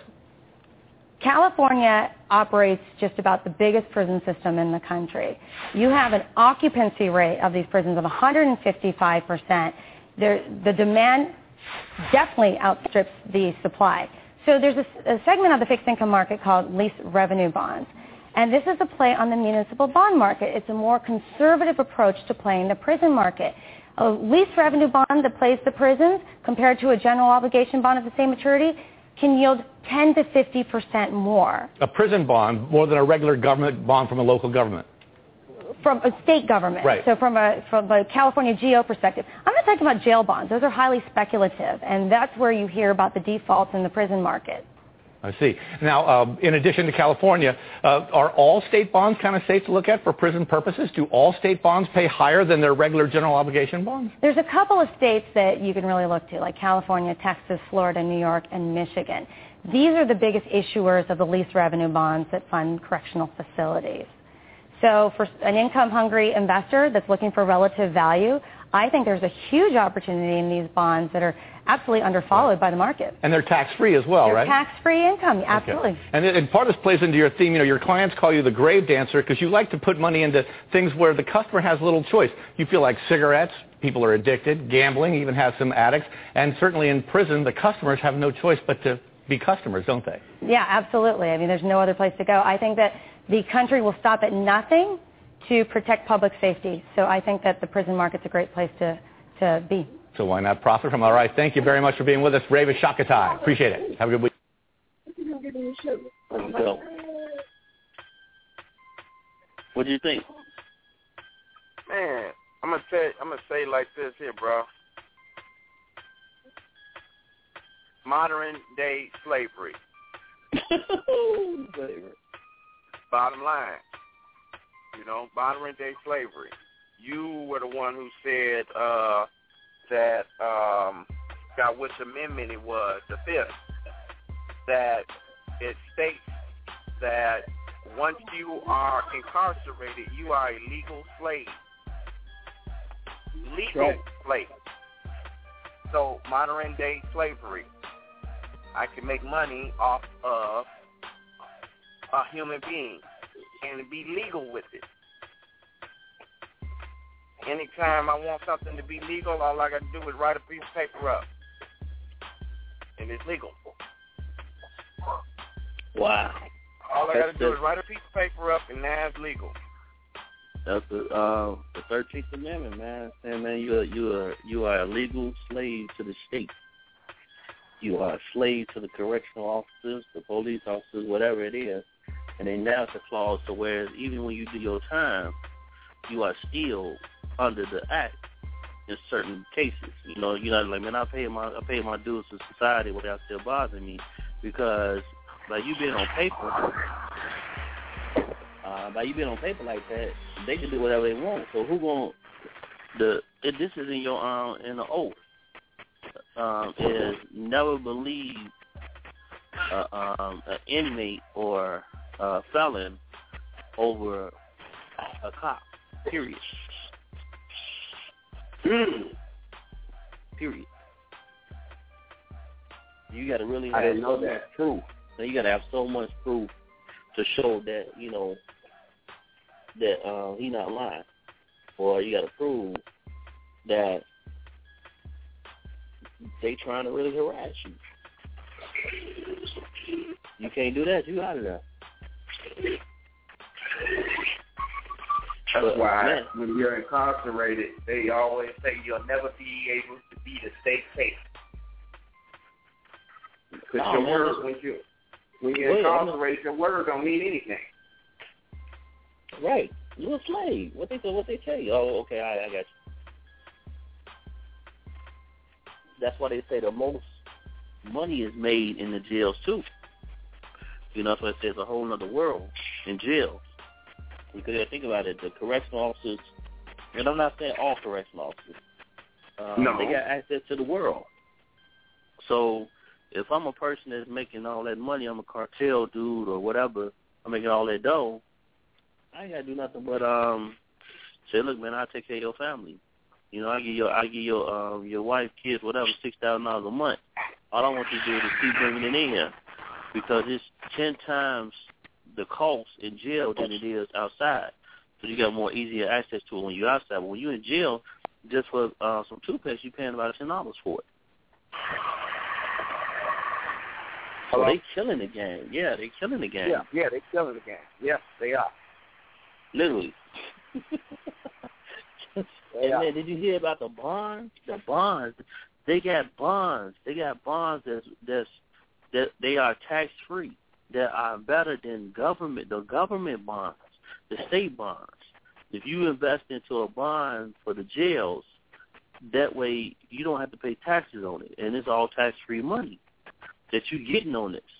California operates just about the biggest prison system in the country. You have an occupancy rate of these prisons of one hundred fifty-five percent. There, the demand definitely outstrips the supply. So there's a, a segment of the fixed income market called lease revenue bonds. And this is a play on the municipal bond market. It's a more conservative approach to playing the prison market. A lease revenue bond that plays the prisons compared to a general obligation bond of the same maturity can yield ten to fifty percent more. A prison bond more than a regular government bond from a local government. From a state government. Right. So from a, from a California G E O perspective. I'm not talking about jail bonds. Those are highly speculative, and that's where you hear about the defaults in the prison market. I see. Now, uh, in addition to California, uh, are all state bonds kind of safe to look at for prison purposes? Do all state bonds pay higher than their regular general obligation bonds? There's a couple of states that you can really look to, like California, Texas, Florida, New York, and Michigan. These are the biggest issuers of the lease revenue bonds that fund correctional facilities. So for an income-hungry investor that's looking for relative value, I think there's a huge opportunity in these bonds that are absolutely underfollowed by the market. And they're tax-free as well, they're right? Tax-free income, absolutely. Okay. And, and part of this plays into your theme. You know, your clients call you the grave dancer because you like to put money into things where the customer has little choice. You feel like cigarettes, people are addicted, gambling even has some addicts, and certainly in prison, the customers have no choice but to be customers, don't they? Yeah, absolutely. I mean, there's no other place to go. I think that the country will stop at nothing to protect public safety. So I think that the prison market's a great place to, to be. So why not profit from it? All right, thank you very much for being with us, Reva Shakatai. Appreciate it. Have a good week. Let's go. What do you think? Man, I'm gonna say I'm gonna say like this here, bro. Modern day slavery. Bottom line. You know, modern day slavery. You were the one who said uh, that, um, got which amendment it was, the fifth, that it states that once you are incarcerated, you are a legal slave. Legal right. slave. So modern day slavery. I can make money off of a human being and be legal with it. Anytime I want something to be legal, all I got to do is write a piece of paper up, and it's legal. Wow. All I got to do the, is write a piece of paper up, and now it's legal. That's the uh, the thirteenth Amendment, man. Saying, man, you are you are you are a legal slave to the state. You are a slave to the correctional officers, the police officers, whatever it is. And then now it's a clause to where even when you do your time, you are still under the act in certain cases. You know, you're not like, man, I pay my I pay my dues to society without still bothering me, because by you being on paper, uh, by you being on paper like that, they can do whatever they want. So who gonna the if this is in your um in the oath um, is never believe uh, um, an inmate or a felon over a cop. Period. Period. You got to really have so much proof. Now you got to have so much proof to show that, you know, that uh, he not lying, or you got to prove that they trying to really harass you. You can't do that. You out of there. That's but, why man, when you're incarcerated, they always say you'll never be able to be the state case. Because oh, your man, word, when you when you're well, incarcerated, your word don't mean anything. Right. You're a slave. What they what they tell you? Oh, okay, I, I got you. That's why they say the most money is made in the jails too. You know, that's why it says a whole other world in jails. Because you think about it, the correctional officers, and I'm not saying all correctional officers, uh, no. they got access to the world. So if I'm a person that's making all that money, I'm a cartel dude or whatever, I'm making all that dough, I ain't got to do nothing but um, say, look, man, I'll take care of your family. You know, I give your I give your um, your wife, kids, whatever, six thousand dollars a month. All I want you to do is keep bringing it in here, because it's ten times the cost in jail than it is outside. So you got more easier access to it when you're outside. But when you're in jail, just for uh, some toothpaste, you're paying about ten dollars for it. So they killing the game. Yeah, they killing the game. Yeah, yeah, they killing the game. Yes, they are. Literally. And Yeah. man, did you hear about the bonds? The bonds, they got bonds. They got bonds that's that's that they are tax free. That are better than government, the government bonds, the state bonds. If you invest into a bond for the jails, that way you don't have to pay taxes on it, and it's all tax free money that you're getting on this.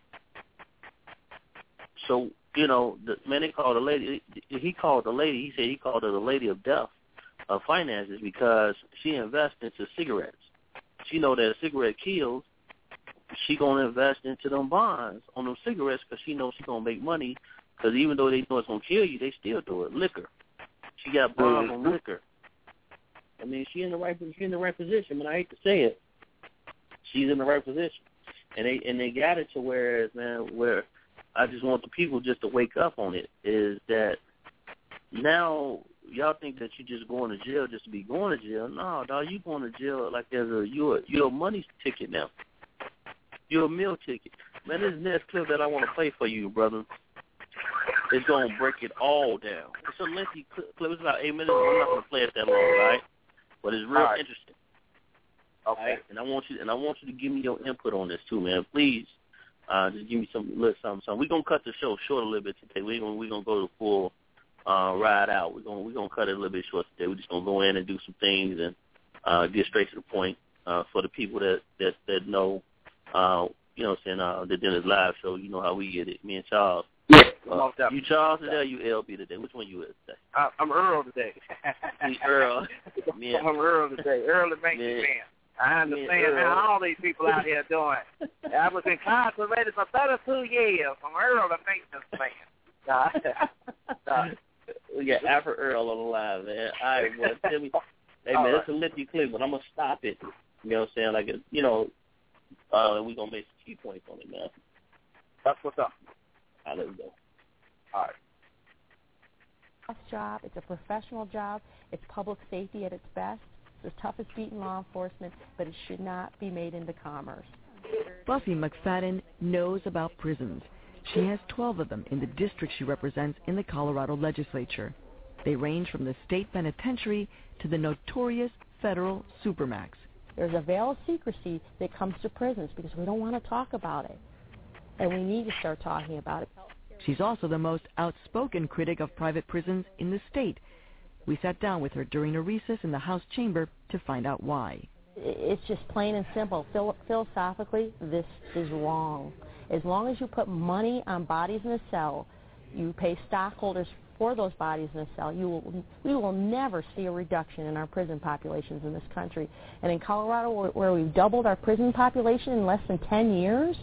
So you know, the man, they called the lady. He called the lady. He said he called her the lady of death. Of finances, because she invests into cigarettes. She know that a cigarette kills. She gonna invest into them bonds on them cigarettes because she knows she's gonna make money. Because even though they know it's gonna kill you, they still do it. Liquor. She got bonds on liquor. I mean, she in the right she in the right position. But I hate to say it, she's in the right position, and they and they got it to where, man, where I just want the people just to wake up on it. Is that now? Y'all think that you just going to jail just to be going to jail. No, dog, you going to jail like there's a you're, you're a money ticket now. You're a meal ticket. Man, this next clip that I want to play for you, brother, is going to break it all down. It's a lengthy clip. It's about eight minutes. I'm not going to play it that long, right? But it's real right. interesting. Okay. Right? And I want you and I want you to give me your input on this too, man. Please, uh, just give me some little something, something. We're gonna cut the show short a little bit today. We're gonna we're gonna go to full. Uh, ride out. We're gonna we're gonna cut it a little bit short today. We're just gonna go in and do some things and uh, get straight to the point uh, for the people that that that know. Uh, you know, what I'm saying uh, the Dennis Live show. You know how we get it. Me and Charles. Yeah. Uh, you Charles today, or you L B today? Which one you is today? I, I'm Earl today. Me Earl. Me I'm Earl today. Earl the Bank man. I understand how all these people out here doing. I was incarcerated for thirty-two years. I'm Earl the Bank man. Uh, we got Afro Earl on the line, man. All right, boy, tell me, hey man, right. It's a lengthy clip, but I'm gonna stop it. You know what I'm saying? Like, a, you know, uh, we gonna make some key points on it, man. That's what's up. All right, let's go. All right. Tough job. It's a professional job. It's public safety at its best. It's the toughest beat in law enforcement, but it should not be made into commerce. Buffy McFadden knows about prisons. She has twelve of them in the district she represents in the Colorado legislature. They range from the state penitentiary to the notorious federal supermax. There's a veil of secrecy that comes to prisons because we don't want to talk about it. And we need to start talking about it. She's also the most outspoken critic of private prisons in the state. We sat down with her during a recess in the House chamber to find out why. It's just plain and simple. Phil- philosophically, this is wrong. As long as you put money on bodies in a cell, you pay stockholders for those bodies in a cell, you will, we will never see a reduction in our prison populations in this country. And in Colorado, where, where we've doubled our prison population in less than ten years,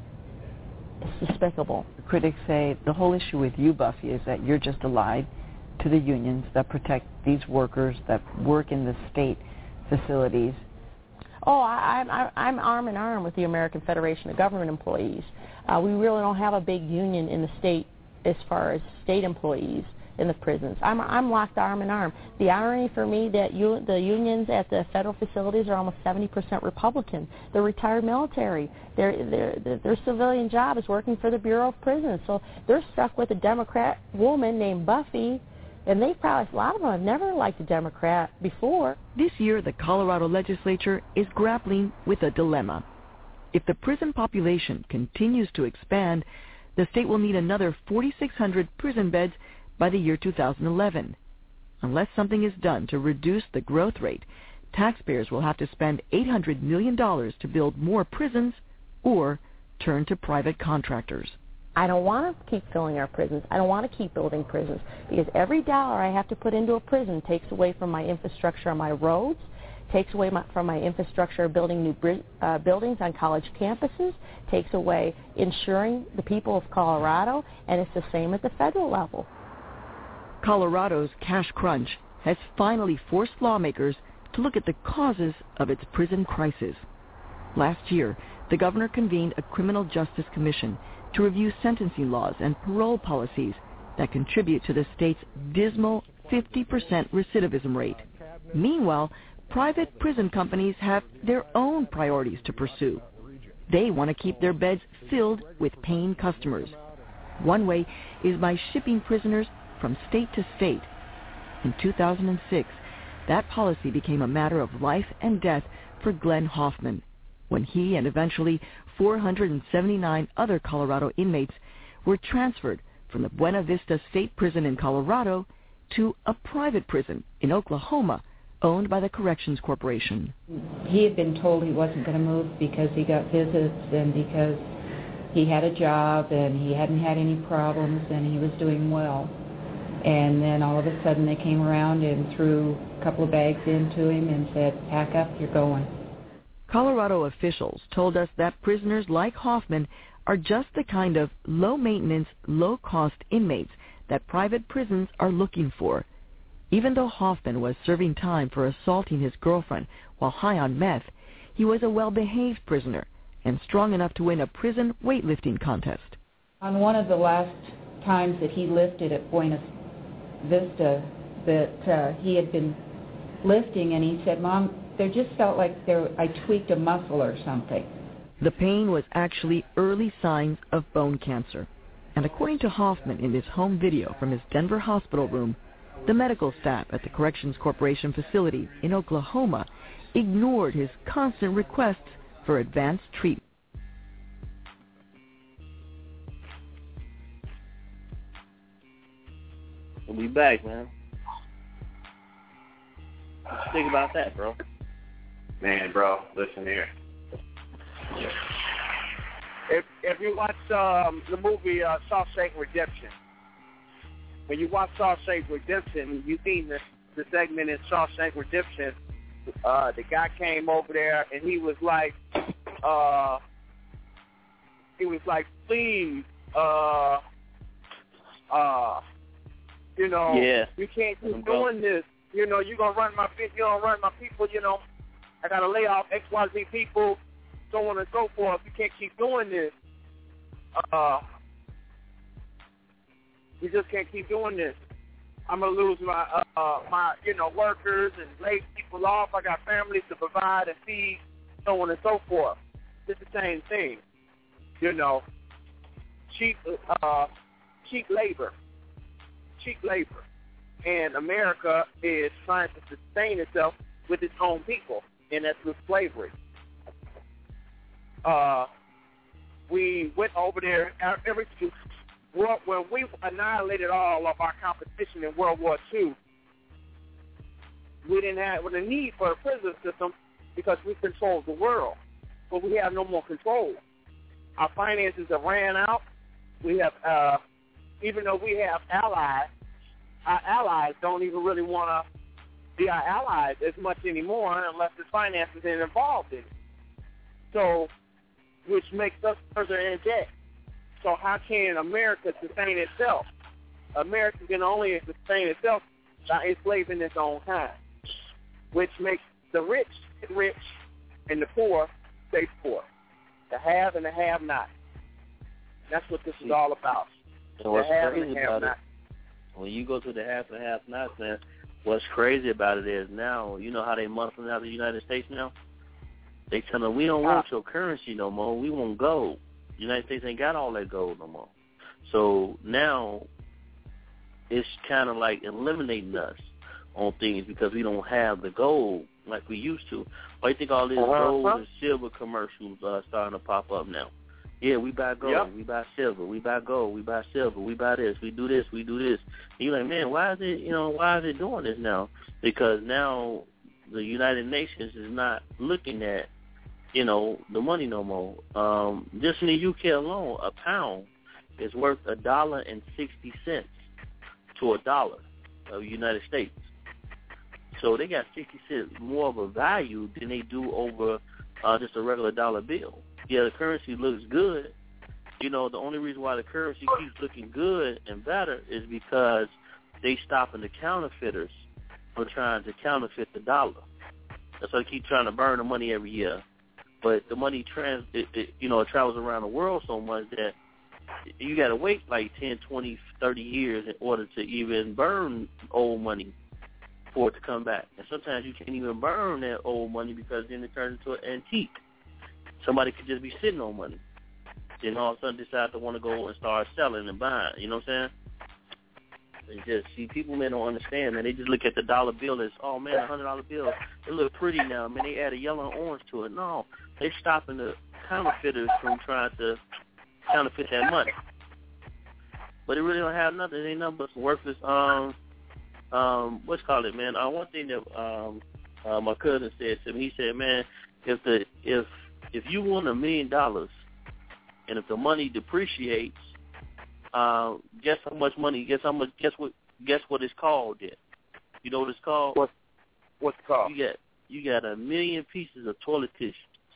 it's despicable. Critics say the whole issue with you, Buffy, is that you're just allied to the unions that protect these workers that work in the state facilities. Oh, I, I, I'm arm in arm with the American Federation of Government Employees. Uh, we really don't have a big union in the state as far as state employees in the prisons. I'm, I'm locked arm in arm. The irony for me that you, the unions at the federal facilities are almost seventy percent Republican. They're retired military. Their, their, their civilian job is working for the Bureau of Prisons. So they're stuck with a Democrat woman named Buffy, and they probably, a lot of them have never liked a Democrat before. This year, the Colorado legislature is grappling with a dilemma. If the prison population continues to expand, the state will need another forty-six hundred prison beds by the year two thousand eleven. Unless something is done to reduce the growth rate, taxpayers will have to spend eight hundred million dollars to build more prisons or turn to private contractors. I don't want to keep filling our prisons. I don't want to keep building prisons because every dollar I have to put into a prison takes away from my infrastructure on my roads, takes away my, from my infrastructure of building new uh, buildings on college campuses, takes away insuring the people of Colorado, and it's the same at the federal level. Colorado's cash crunch has finally forced lawmakers to look at the causes of its prison crisis. Last year, the governor convened a criminal justice commission to review sentencing laws and parole policies that contribute to the state's dismal fifty percent recidivism rate. Meanwhile, private prison companies have their own priorities to pursue. They want to keep their beds filled with paying customers. One way is by shipping prisoners from state to state. In two thousand six, that policy became a matter of life and death for Glenn Hoffman, when he and eventually four hundred seventy-nine other Colorado inmates were transferred from the Buena Vista State Prison in Colorado to a private prison in Oklahoma, owned by the Corrections Corporation. He had been told he wasn't going to move because he got visits and because he had a job and he hadn't had any problems and he was doing well. And then all of a sudden they came around and threw a couple of bags into him and said, pack up, you're going. Colorado officials told us that prisoners like Hoffman are just the kind of low-maintenance, low-cost inmates that private prisons are looking for. Even though Hoffman was serving time for assaulting his girlfriend while high on meth, he was a well-behaved prisoner and strong enough to win a prison weightlifting contest. On one of the last times that he lifted at Buena Vista, that uh, he had been lifting, and he said, Mom, there just felt like there, I tweaked a muscle or something. The pain was actually early signs of bone cancer. And according to Hoffman in his home video from his Denver hospital room, the medical staff at the Corrections Corporation facility in Oklahoma ignored his constant requests for advanced treatment. We'll be back, man. Think about that, bro. Man, bro, listen here. If if you watch um, the movie uh, Shawshank Redemption, when you watch Shawshank Redemption, you seen the the segment in Shawshank Redemption. Uh, the guy came over there and he was like, uh, he was like, please, uh, uh, you know, yeah. you can't keep doing this. You know, you're gonna run my you gonna run my people. You know, I gotta lay off X Y Z people, so on and so forth. You can't keep doing this. Uh, you just can't keep doing this. I'm gonna lose my uh, my you know workers and lay people off. I got families to provide and feed, so on and so forth. It's the same thing. You know, cheap uh, cheap labor, cheap labor. And America is trying to sustain itself with its own people, and that's with slavery. Uh, we went over there every well, when we annihilated all of our competition in World War Two, we didn't have the need for a prison system because we controlled the world. But we have no more control. Our finances have ran out. We have, uh, even though we have allies, our allies don't even really want to be our allies as much anymore unless the finances are involved in it. So, which makes us further in debt. So how can America sustain itself? America can only sustain itself by enslaving its own kind, which makes the rich rich and the poor stay poor. The have and the have not. That's what this is all about. And what's the have crazy and the have about not. it, when you go to the half and half nots, man, what's crazy about it is now, you know how they muscling out the United States now? They tell them, we don't want your currency no more. We want gold. The United States ain't got all that gold no more. So now it's kind of like eliminating us on things because we don't have the gold like we used to. Why do you think all these uh-huh. gold and silver commercials are starting to pop up now? Yeah, we buy gold, yep. we buy silver, we buy gold, we buy silver, we buy this, we do this, we do this. And you're like, man, why is it, you know, why is it doing this now? Because now the United Nations is not looking at, you know, the money no more. Um, just in the U K alone, a pound is worth a dollar and sixty cents to a dollar of the United States. So they got sixty cents more of a value than they do over uh, just a regular dollar bill. Yeah, the currency looks good. You know, the only reason why the currency keeps looking good and better is because they stopping the counterfeiters from trying to counterfeit the dollar. That's why they keep trying to burn the money every year. But the money, trans, it, it, you know, it travels around the world so much that you got to wait like ten, twenty, thirty years in order to even burn old money for it to come back. And sometimes you can't even burn that old money because then it turns into an antique. Somebody could just be sitting on money. Then all of a sudden decide to want to go and start selling and buying. You know what I'm saying? And just, see, people, man, don't understand, man. They just look at the dollar bill as, oh, man, a one hundred dollar bill. It look pretty now, man. They add a yellow and orange to it. No, they stopping the counterfeiters from trying to counterfeit that money. But it really don't have nothing. It ain't nothing but some worthless, um, um, what's called it, man? Uh, one thing that um, uh, my cousin said to me, he said, man, if the if if you want a million dollars and if the money depreciates, uh, guess how much money? Guess how much? Guess what? Guess what it's called? Then you know what it's called? What? What's it called? You got you got a million pieces of toilet tissue.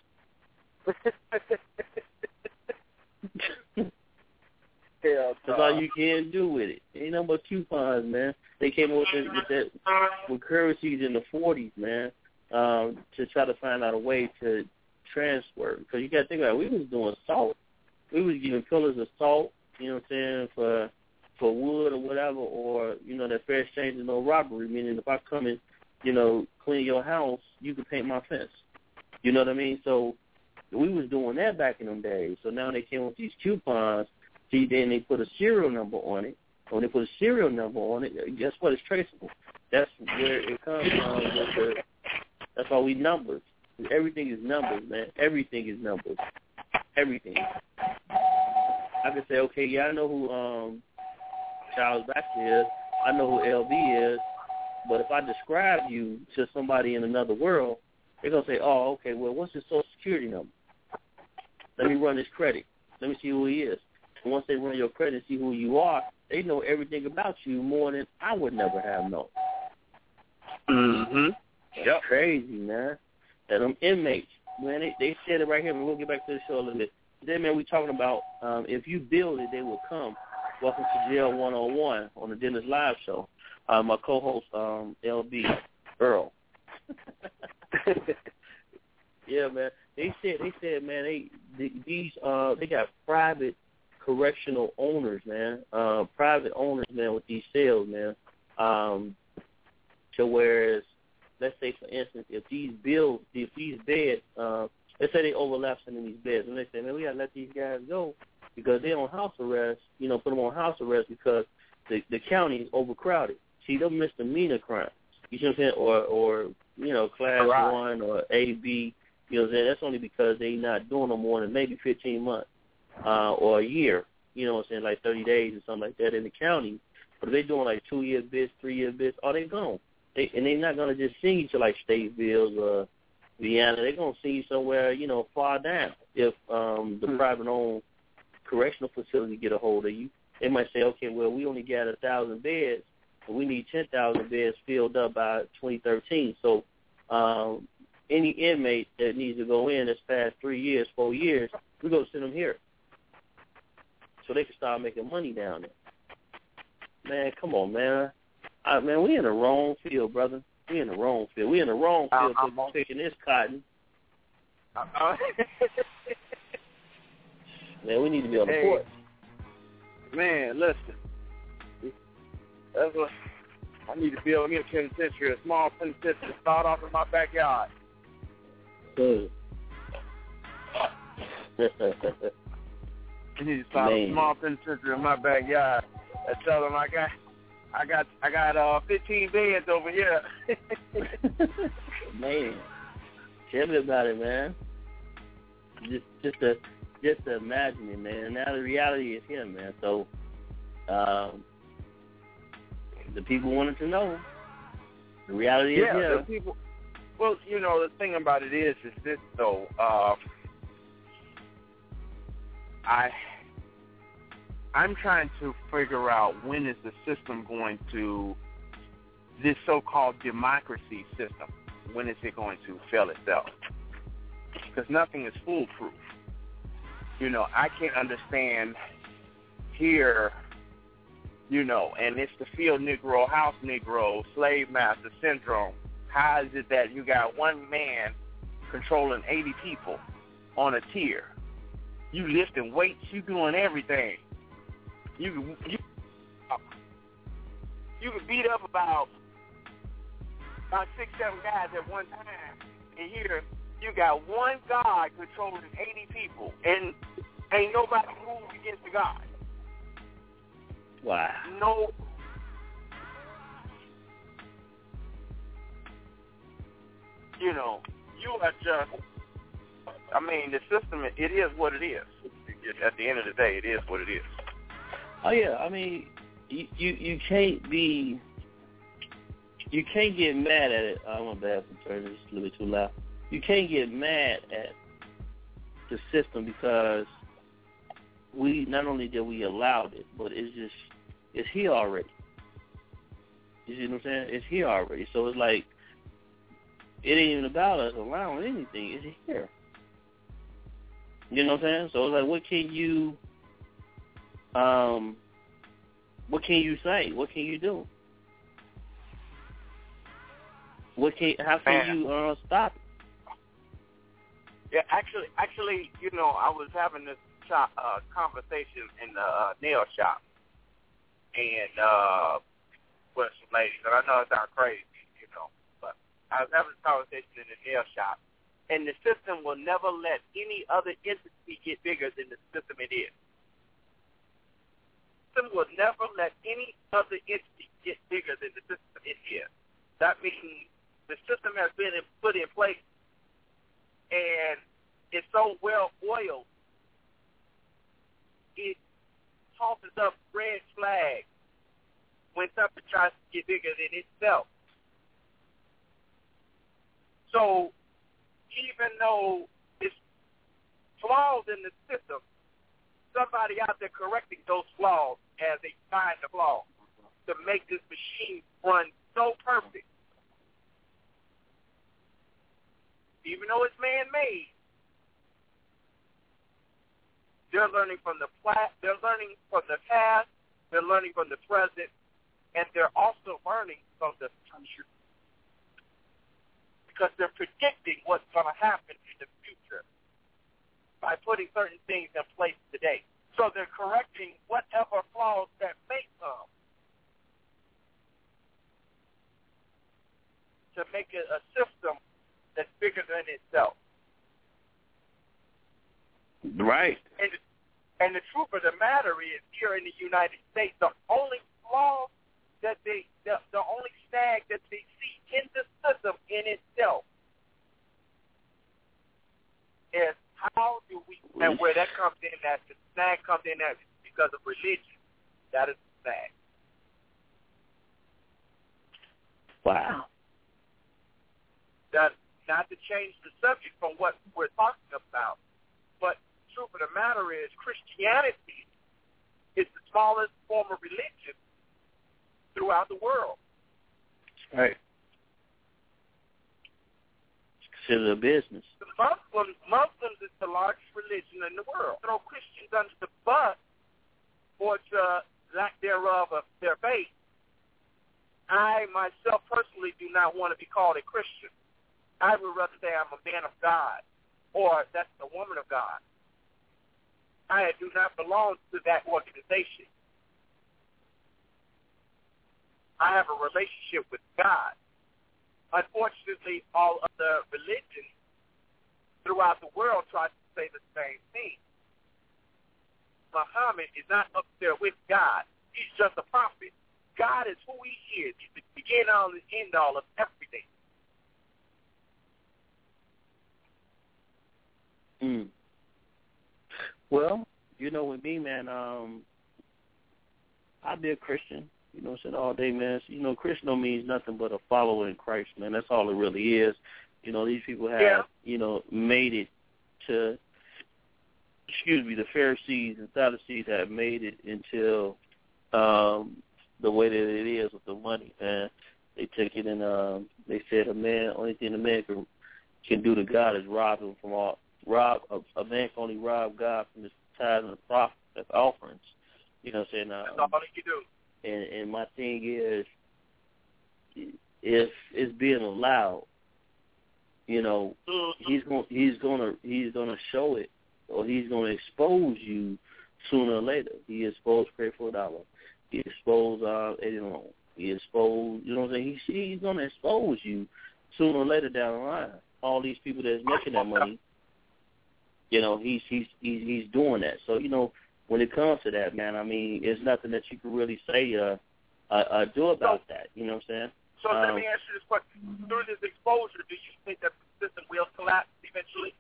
Hell, That's all you can do with it. Ain't nothing but coupons, man. They came up with, that, with that with currencies in the forties, man, um, to try to find out a way to transfer. Because you got to think about it. We was doing salt. We was giving pillars of salt, you know what I'm saying, for for wood or whatever, or, you know, that fair exchange is no robbery, meaning if I come and, you know, clean your house, you can paint my fence. You know what I mean? So we was doing that back in them days. So now they came with these coupons. See, then they put a serial number on it. When they put a serial number on it, guess what? It's traceable. That's where it comes from. With the, that's why we numbers. Everything is numbers, man. Everything is numbers. Everything. I can say, okay, yeah, I know who um, Charles Baxter is. I know who L B is. But if I describe you to somebody in another world, they're going to say, oh, okay, well, what's his social security number? Let me run his credit. Let me see who he is. And once they run your credit and see who you are, they know everything about you more than I would never have known. Mm-hmm. Yep. Crazy, man. And them inmates, man, they, they said it right here, but we'll get back to the show a little bit. Then, man, we talking about um, if you build it, they will come. Welcome to Jail one oh one on the Dennis Live Show. Uh, my co-host, um, L B, Earl. Yeah, man. They said, they said, man, they, they these uh, they got private correctional owners, man, uh, private owners, man, with these cells, man. Um, so whereas, let's say, for instance, if these bills, if these beds, uh, let's say they overlap some of these beds, and they say, man, we got to let these guys go because they're on house arrest, you know, put them on house arrest because the, the county is overcrowded. See, them misdemeanor crimes, you know what I'm saying, or, or you know, class right. one or A, B, you know what I'm saying, that's only because they're not doing no more than maybe fifteen months. Uh, or a year, you know what I'm saying, like thirty days or something like that in the county. But if they're doing like two-year bids, three-year bids, oh, they're gone. They, and they're not going to just send you to like Stateville or Vienna. They're going to send you somewhere, you know, far down. If um, the mm-hmm. private-owned correctional facility get a hold of you, they might say, okay, well, we only got one thousand beds, but we need ten thousand beds filled up by twenty thirteen. So um, any inmate that needs to go in that's past three years, four years, we're going to send them here so they can start making money down there. Man, come on, man. I, man, we in the wrong field, brother. We in the wrong field. We in the wrong field uh, for picking this cotton. Uh, man, we need to be on the hey, porch. Man, listen. That's what I need to build me a penitentiary, a small penitentiary, start off in my backyard. Good. I need to start man. a small penitentiary in my backyard. I tell them I got, I got, I got uh, fifteen beds over here. Man, tell me about it, man. Just, just to, just to imagine it, man. Now the reality is here, man. So, um, the people wanted to know. The reality yeah, is here. The people. Well, you know, the thing about it is, is this though. Uh, I. I'm trying to figure out when is the system going to, this so-called democracy system, when is it going to fail itself? Because nothing is foolproof. You know, I can't understand here, you know, and it's the field Negro, house Negro, slave master syndrome. How is it that you got one man controlling eighty people on a tier? You lifting weights, you doing everything. You you you could beat up about about six, seven guys at one time, and here you got one God controlling eighty people, and ain't nobody moved against the God. Wow. No. You know, you are just. I mean, the system. It is what it is. At the end of the day, it is what it is. Oh yeah, I mean, you, you you can't be, you can't get mad at it. I'm a bad for turning this a little bit too loud. You can't get mad at the system because we not only did we allowed it, but it's just it's here already. You see what I'm saying? It's here already. So it's like it ain't even about us allowing anything. It's here. You know what I'm saying? So it's like, what can you? Um, what can you say? What can you do? What can? How can Man. you uh, stop it? Yeah, actually, actually, you know, I was having this shop, uh, conversation in the uh, nail shop, and uh, with some ladies, and I know it sounds crazy, you know, but I was having this conversation in the nail shop, and the system will never let any other entity get bigger than the system it is. Will never let any other entity get bigger than the system it is. That means the system has been put in place and it's so well oiled, it tosses up red flags when something tries to get bigger than itself. So even though it's flaws in the system, somebody out there correcting those flaws as they find the flaws to make this machine run so perfect. Even though it's man-made, they're learning from the plat, they're learning from the past, they're learning from the present, and they're also learning from the future. Because they're predicting what's going to happen in the future by putting certain things in place today. So they're correcting whatever flaws that may come to make it a system that's bigger than itself. Right. And, and the truth of the matter is, here in the United States, the only flaw that they, the, the only snag that they see in the system in itself is how do we, and where that comes in, that the snag comes in, that because of religion. That is sad. Wow. That, not to change the subject from what we're talking about, but the truth of the matter is Christianity is the smallest form of religion throughout the world. Right. It's considered a business. The Muslims, Muslims is the largest religion in the world. Throw Christians under the bus or to lack thereof of their faith. I myself personally do not want to be called a Christian. I would rather say I'm a man of God or that's a woman of God. I do not belong to that organization. I have a relationship with God. Unfortunately, all other religions throughout the world try to say the same thing. Muhammad is not up there with God. He's just a prophet. God is who he is. He's the beginning and the end all of everything. Mm. Well, you know, with me, man, um, I'd be a Christian. You know what I'm saying, all day, man. So, you know, Christian don't means nothing but a follower in Christ, man. That's all it really is. You know, these people have, yeah. you know, made it to, excuse me, the Pharisees and Sadducees have made it until um, the way that it is with the money, man. They took it and um, they said a man, only thing a man can, can do to God is rob him from all, rob, a, a man can only rob God from his tithes and the profits, that's offerings. You know what I'm saying? Um, that's all he can do. And, and my thing is, if it's being allowed, you know, he's going, he's gonna, he's gonna show it, or he's gonna expose you sooner or later. He exposed Pray for a Dollar. He exposed uh, Eddie Long. He exposed, you know what I'm saying? He, he's gonna expose you sooner or later down the line. All these people that's making that money, you know, he's he's he's he's doing that. So you know. When it comes to that, man, I mean, there's nothing that you can really say uh, uh, uh, do about so, that. You know what I'm saying? So um, let me ask you this question. Through this exposure, do you think that the system will collapse eventually?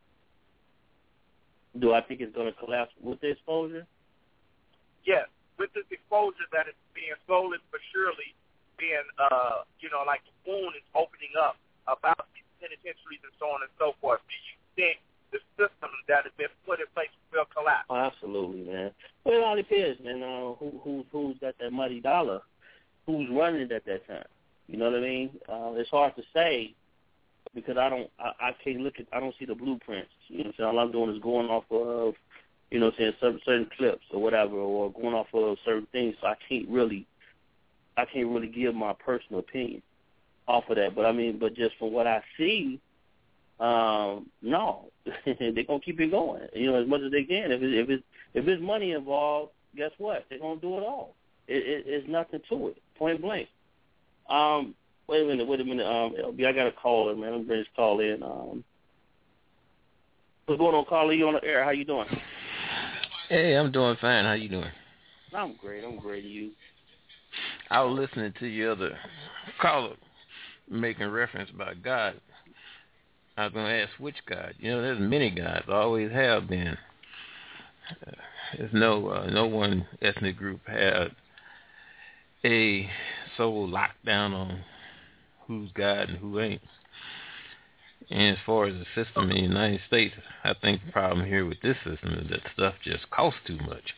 Do I think it's going to collapse with the exposure? Yes. With this exposure that it's being slowly but surely being, uh, you know, like the wound is opening up about these penitentiaries and so on and so forth, do you think the system that has been put in place will collapse? Oh, absolutely, man. Well, it all depends, man. Uh, who, who, who's got that muddy dollar? Who's running it at that time? You know what I mean? Uh, it's hard to say because I don't, I, I can't look at, I don't see the blueprints. You know what I'm saying? All I'm doing is going off of, you know what I'm saying, certain, certain clips or whatever, or going off of certain things. So I can't really, I can't really give my personal opinion off of that. But I mean, but just from what I see, Um, no, they're gonna keep it going. You know, as much as they can. If it, if it's if there's money involved, guess what? They're gonna do it all. It, it, it's nothing to it. Point blank. Um, wait a minute. Wait a minute. Um, L B, I got a caller, man. Let me bring this call in. Um, what's going on, caller? You on the air? How you doing? Hey, I'm doing fine. How you doing? I'm great. I'm great. You? I was listening to your other caller making reference about God. I was going to ask which God. You know, there's many gods, always have been. Uh, there's no uh, no one ethnic group has a sole lockdown on who's God and who ain't. And as far as the system in the United States, I think the problem here with this system is that stuff just costs too much.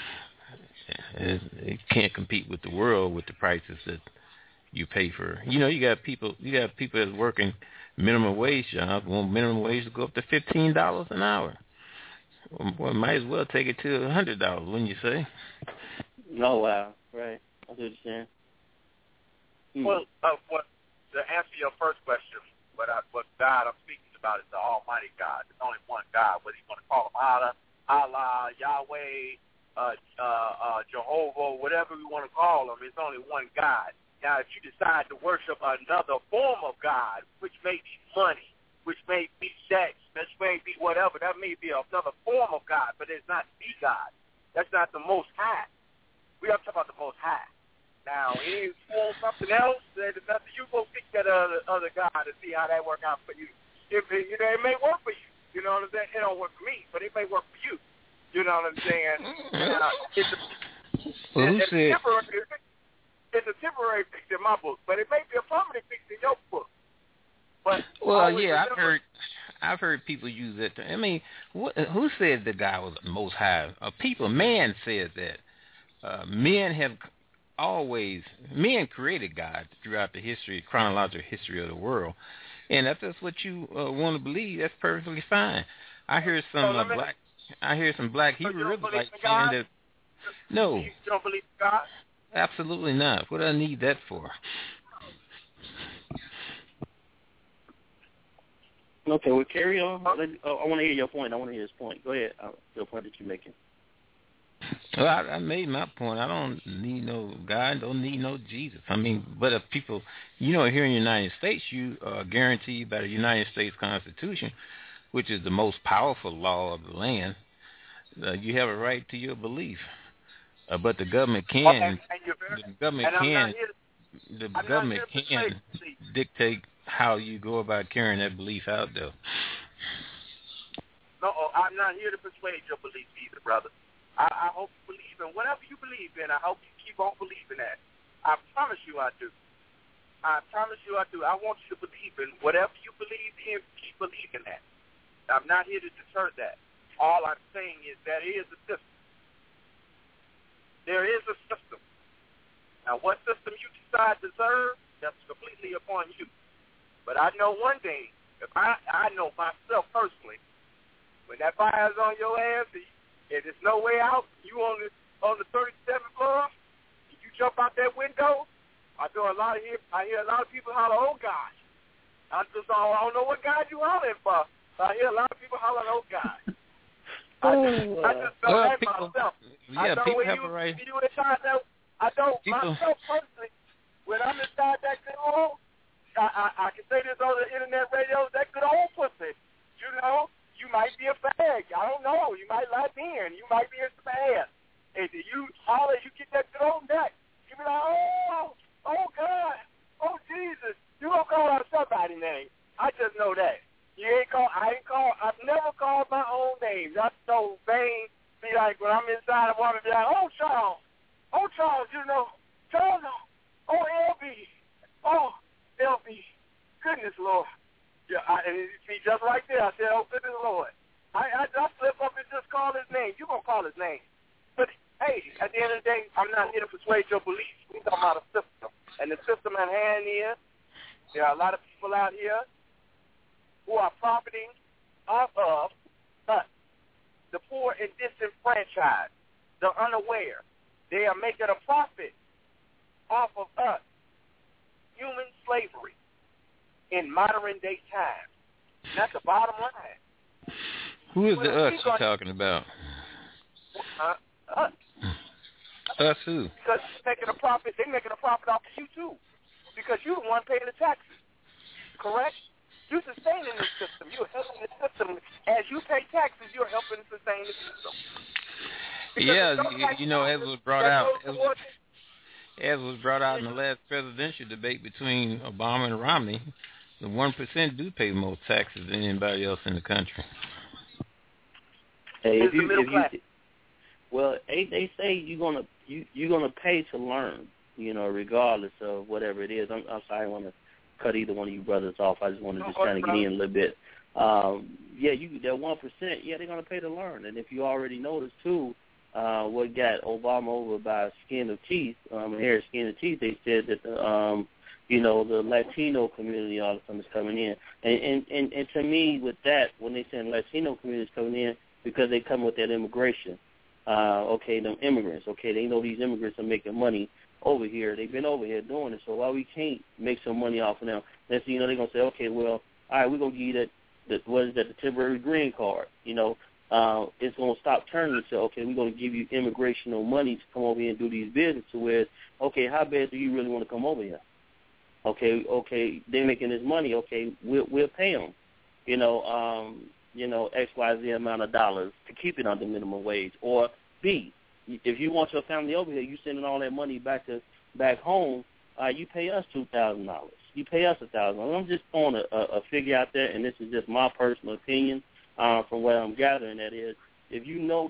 It, it can't compete with the world with the prices that you pay for. You know, you got people, you got people that's working minimum wage jobs, want minimum wage to go up to fifteen dollars an hour. Well, might as well take it to a hundred dollars, wouldn't you say? Oh wow, right. I what you're saying. Hmm. Well, uh, what, to answer your first question, what I, what God I'm speaking about is the Almighty God. There's only one God. Whether you want to call him Allah, Allah, Yahweh, uh, uh, uh, Jehovah, whatever you want to call him, it's only one God. Now, if you decide to worship another form of God, which may be money, which may be sex, which may be whatever, that may be another form of God, but it's not the God. That's not the Most High. We are talking about the Most High. Now, if you want something else, there's nothing. You go pick that other, other God and see how that work out for you. If it, you know, it may work for you. You know what I'm saying? It don't work for me, but it may work for you. You know what I'm saying? Uh, it's a, well, who it's, said? a temporary, it's a temporary fix in my book, but it may be a permanent fix in your book. But well, yeah, I've heard, I've heard people use that. I mean, what, who said the guy was the Most High? Uh, people, man says that. Uh, men have always, men created God throughout the history, chronological history of the world, and if that's what you uh, want to believe, that's perfectly fine. I hear some uh, black, I hear some black Hebrew Israelites saying that. No, you don't believe in God? Absolutely not. What do I need that for? Okay, well, carry on. Let, uh, I want to hear your point. I want to hear his point. Go ahead. Uh, your point that you're making. Well, I, I made my point. I don't need no God. Don't need no Jesus. I mean, but if people, you know, here in the United States, you are guaranteed by the United States Constitution, which is the most powerful law of the land, uh, you have a right to your belief. Uh, but the government can, okay, the government can, to, the I'm government can dictate how you go about carrying that belief out, though. No, I'm not here to persuade your belief either, brother. I, I hope you believe in whatever you believe in. I hope you keep on believing that. I promise you I do. I promise you I do. I want you to believe in whatever you believe in. Keep believing that. I'm not here to deter that. All I'm saying is there is a system. There is a system. Now, what system you decide to serve, that's completely upon you. But I know one thing. If I, I know myself personally, when that fire's on your ass, if there's no way out, you on the on the thirty-seventh floor, you jump out that window. I do a lot of hear, I hear a lot of people holler, "Oh gosh!" I just I don't know what God you hollering for. But I hear a lot of people holler, "Oh God!" I just, I just know well, that people, myself. Yeah, I know people when have you, a right. you inside that, I know People- myself personally. When I'm inside that good old, I, I I can say this on the internet radio, that good old pussy. You know, you might be a fag. I don't know. You might like in. You might be in some ass. And you holler, you get that good old neck. You be like, oh, oh God, oh Jesus. You gonna call out somebody's name. I just know that. You ain't call. I ain't call. I've never called my own name. That's so vain. Be like when I'm inside, I want to be like, oh Charles, oh Charles, you know, Charles, oh L B, oh L B, goodness Lord. Yeah, I, and you see, just right there, I said, oh goodness Lord. I I just slip up and just call his name. You gonna call his name? But hey, at the end of the day, I'm not here to persuade your beliefs. We're talking about a system, and the system at hand is there are a lot of people out here who are profiting off of us, the poor and disenfranchised, the unaware. They are making a profit off of us, human slavery, in modern day times. And that's the bottom line. Who is Well, the us we you're gonna- talking about? Uh, us. Us who? Because they're making a profit, they're making a profit off of you too. Because you're the one paying the taxes. Correct? You're sustaining the system. You're helping the system. As you pay taxes, you're helping sustain the system. Because Yeah, there's no you, tax you know, as was brought that out, goes as, towards- as was brought out in the last presidential debate between Obama and Romney, the one percent do pay more taxes than anybody else in the country. Hey, It's if the you, middle if class. you, well, they they say you're gonna you you're gonna pay to learn, you know, regardless of whatever it is. I'm, I'm sorry, I don't want to cut either one of you brothers off. I just want to No, just kind of get brother. in a little bit. Um, yeah, you that one percent. Yeah, they're gonna pay to learn, and if you already noticed too, uh, what got Obama over by skin of teeth, um, here skin of teeth, they said that the um, you know, the Latino community all of a sudden is coming in, and and and, and to me with that, when they say Latino community is coming in, because they come with that immigration. Uh, okay, them immigrants, okay, they know these immigrants are making money over here. They've been over here doing it, so why we can't make some money off of them? Then, so, you know, they're going to say, okay, well, all right, we're going to give you that, that, what is that, the temporary green card. You know, uh, it's going to stop turning and say, okay, we're going to give you immigrational money to come over here and do these businesses where, okay, how bad do you really want to come over here? Okay, okay, they're making this money, okay, we'll, we'll pay them. You know, um, you know, X, Y, Z amount of dollars to keep it under minimum wage. Or B, if you want your family over here, you sending all that money back to back home, uh, you pay us two thousand dollars. You pay us a thousand dollars. I'm just throwing a, a, a figure out there, and this is just my personal opinion uh, from what I'm gathering. That is, if you notice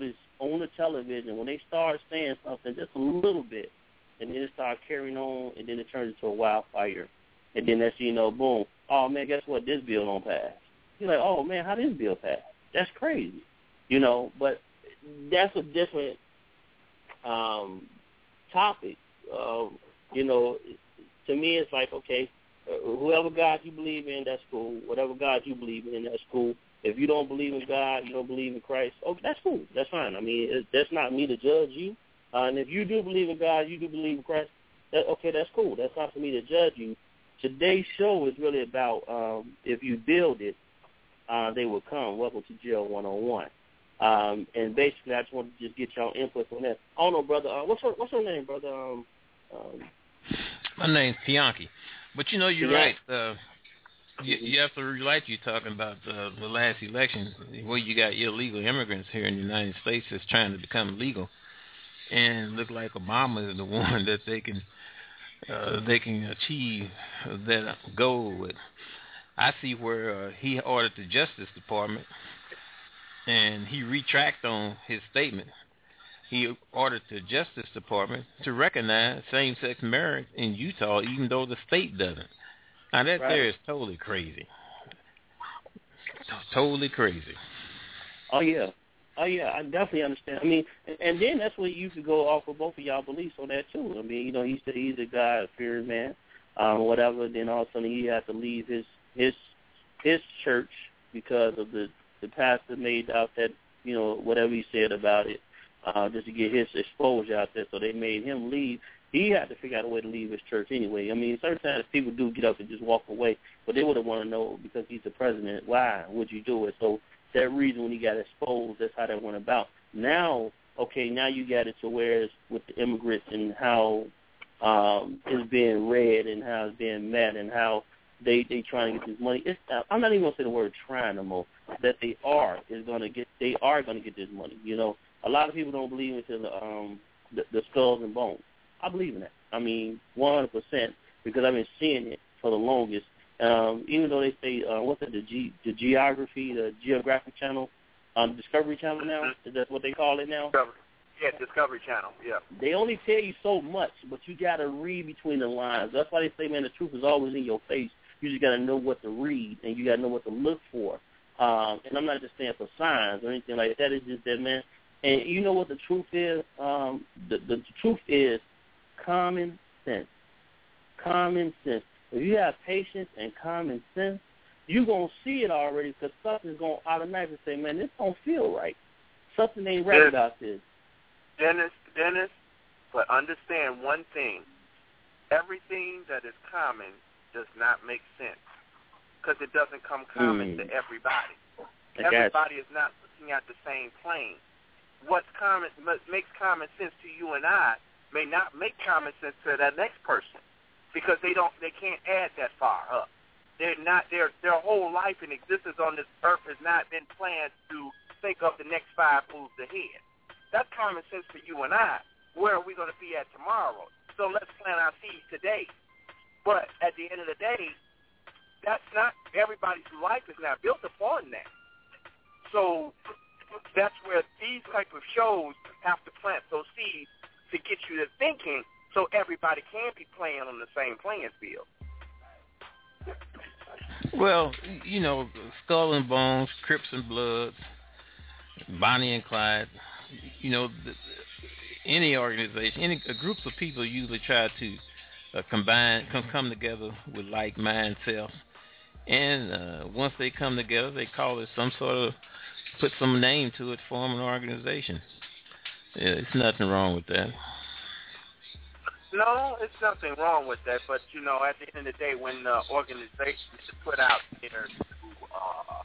on the television, when they start saying something just a little bit, and then it starts carrying on, and then it turns into a wildfire, and then that's, you know, boom, oh, man, guess what, this bill don't pass. You're like, oh, man, how this bill pass? That's crazy, you know, but that's a different um, topic. Uh, you know, to me, it's like, okay, uh, whoever God you believe in, that's cool. Whatever God you believe in, that's cool. If you don't believe in God, you don't believe in Christ, okay, that's cool. That's fine. I mean, it, that's not me to judge you. Uh, and if you do believe in God, you do believe in Christ, that, okay, that's cool. That's not for me to judge you. Today's show is really about um, if you build it, uh, they will come. Welcome to Jail one oh one. Um, and basically, I just want to just get y'all input on that. I don't know, brother. Uh, what's your what's your name, brother? Um, um, My name's Bianchi. But you know, you're yeah. right. Uh, you, you have to relate. You talking about uh, the last election, where you got illegal immigrants here in the United States that's trying to become legal, and look like Obama is the one that they can uh, they can achieve that goal with. I see where uh, he ordered the Justice Department, and he retracted on his statement. He ordered the Justice Department to recognize same-sex marriage in Utah, even though the state doesn't. Now, that right. there is totally crazy. Totally crazy. Oh, yeah. Oh, yeah, I definitely understand. I mean, and, and then that's where you could go off of both of y'all beliefs on that, too. I mean, you know, he said he's a God-fearing man, um, whatever. Then all of a sudden he had to leave his his his church because of the, the pastor made out that, you know, whatever he said about it. Uh, just to get his exposure out there, so they made him leave. He had to figure out a way to leave his church anyway. I mean, certain times people do get up and just walk away, but they would have want to know, because he's the president, why would you do it? So that reason when he got exposed, that's how that went about. Now, okay, now you got it to where it's with the immigrants and how um, it's being read and how it's being met and how they they trying to get this money. It's, I'm not even going to say the word trying no more. That they are is going to get they are going to get this money. You know, a lot of people don't believe into the um the, the skulls and bones. I believe in that. I mean, one hundred percent, because I've been seeing it for the longest. Um, even though they say uh, what's it, the G, the geography, the Geographic Channel, um, Discovery Channel now. Is that what they call it now? Discovery. Yeah, Discovery Channel. Yeah. They only tell you so much, but you got to read between the lines. That's why they say, man, the truth is always in your face. You just got to know what to read, and you got to know what to look for. Um, and I'm not just saying for signs or anything like that. It's just that, man. And you know what the truth is? Um, the, the, the truth is common sense. Common sense. If you have patience and common sense, you're going to see it already, because something's going to automatically say, man, this don't feel right. Something ain't right about this. Dennis, Dennis, but understand one thing. Everything that is common does not make sense, because it doesn't come common mm. to everybody. Everybody is not looking at the same plane. What's common makes common sense to you and I may not make common sense to that next person, because they don't, they can't add that far up. They're not their their whole life and existence on this earth has not been planned to think of the next five moves ahead. That's common sense for you and I. Where are we going to be at tomorrow? So let's plant our seeds today. But at the end of the day, that's not, everybody's life is not built upon that. So that's where these type of shows have to plant those seeds to get you to thinking, so everybody can be playing on the same playing field. Well, you know, Skull and Bones, Crips and Bloods, Bonnie and Clyde, you know, the, any organization, any uh, groups of people usually try to uh, combine, come, come together with like-minded self. And uh, once they come together, they call it some sort of, put some name to it, form an organization. Yeah, it's nothing wrong with that. No, it's nothing wrong with that. But, you know, at the end of the day, when the organization is put out there to uh,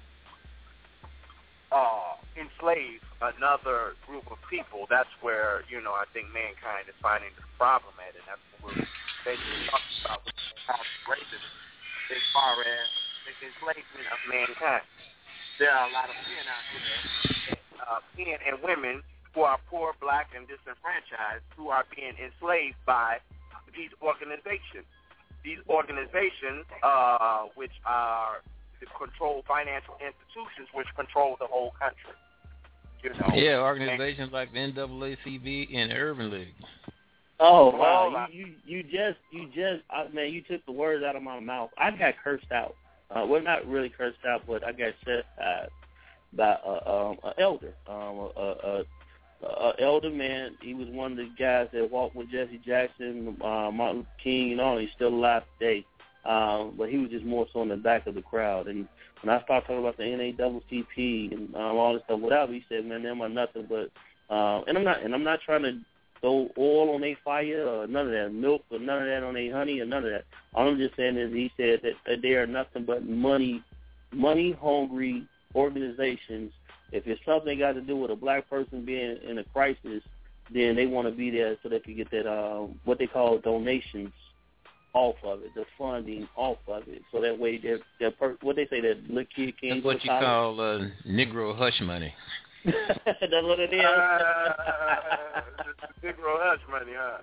uh, enslave another group of people, that's where, you know, I think mankind is finding the problem at. And that's what we're basically talking about with racism, as far as the enslavement of mankind. There are a lot of men out there, uh, men and women, who are poor, black, and disenfranchised, who are being enslaved by these organizations. These organizations, uh, which are the control financial institutions, which control the whole country. You know. Yeah, organizations like the N double A C B and the Urban League. Oh wow! You, you you just you just I, man, you took the words out of my mouth. I got cursed out. Uh, well, not really cursed out, but I got set aside by a um, a elder, um, a, a, a elder man. He was one of the guys that walked with Jesse Jackson, uh, Martin Luther King, and all. He's still alive today, um, but he was just more so in the back of the crowd. And when I started talking about the N double A C P and um, all this stuff, whatever, he said, "Man, them are nothing but." Uh, and I'm not, and I'm not trying to throw oil on their fire or none of that, milk or none of that on their honey or none of that. All I'm just saying is he said that, that they are nothing but money, money-hungry organizations. If it's something got to do with a black person being in a crisis, then they want to be there so they can get that uh, what they call donations off of it, the funding off of it. So that way, they're, they're per- what they say, that little kid can't That's go what to you college. call uh, Negro hush money. That's what it is. Uh, Negro hush money, huh?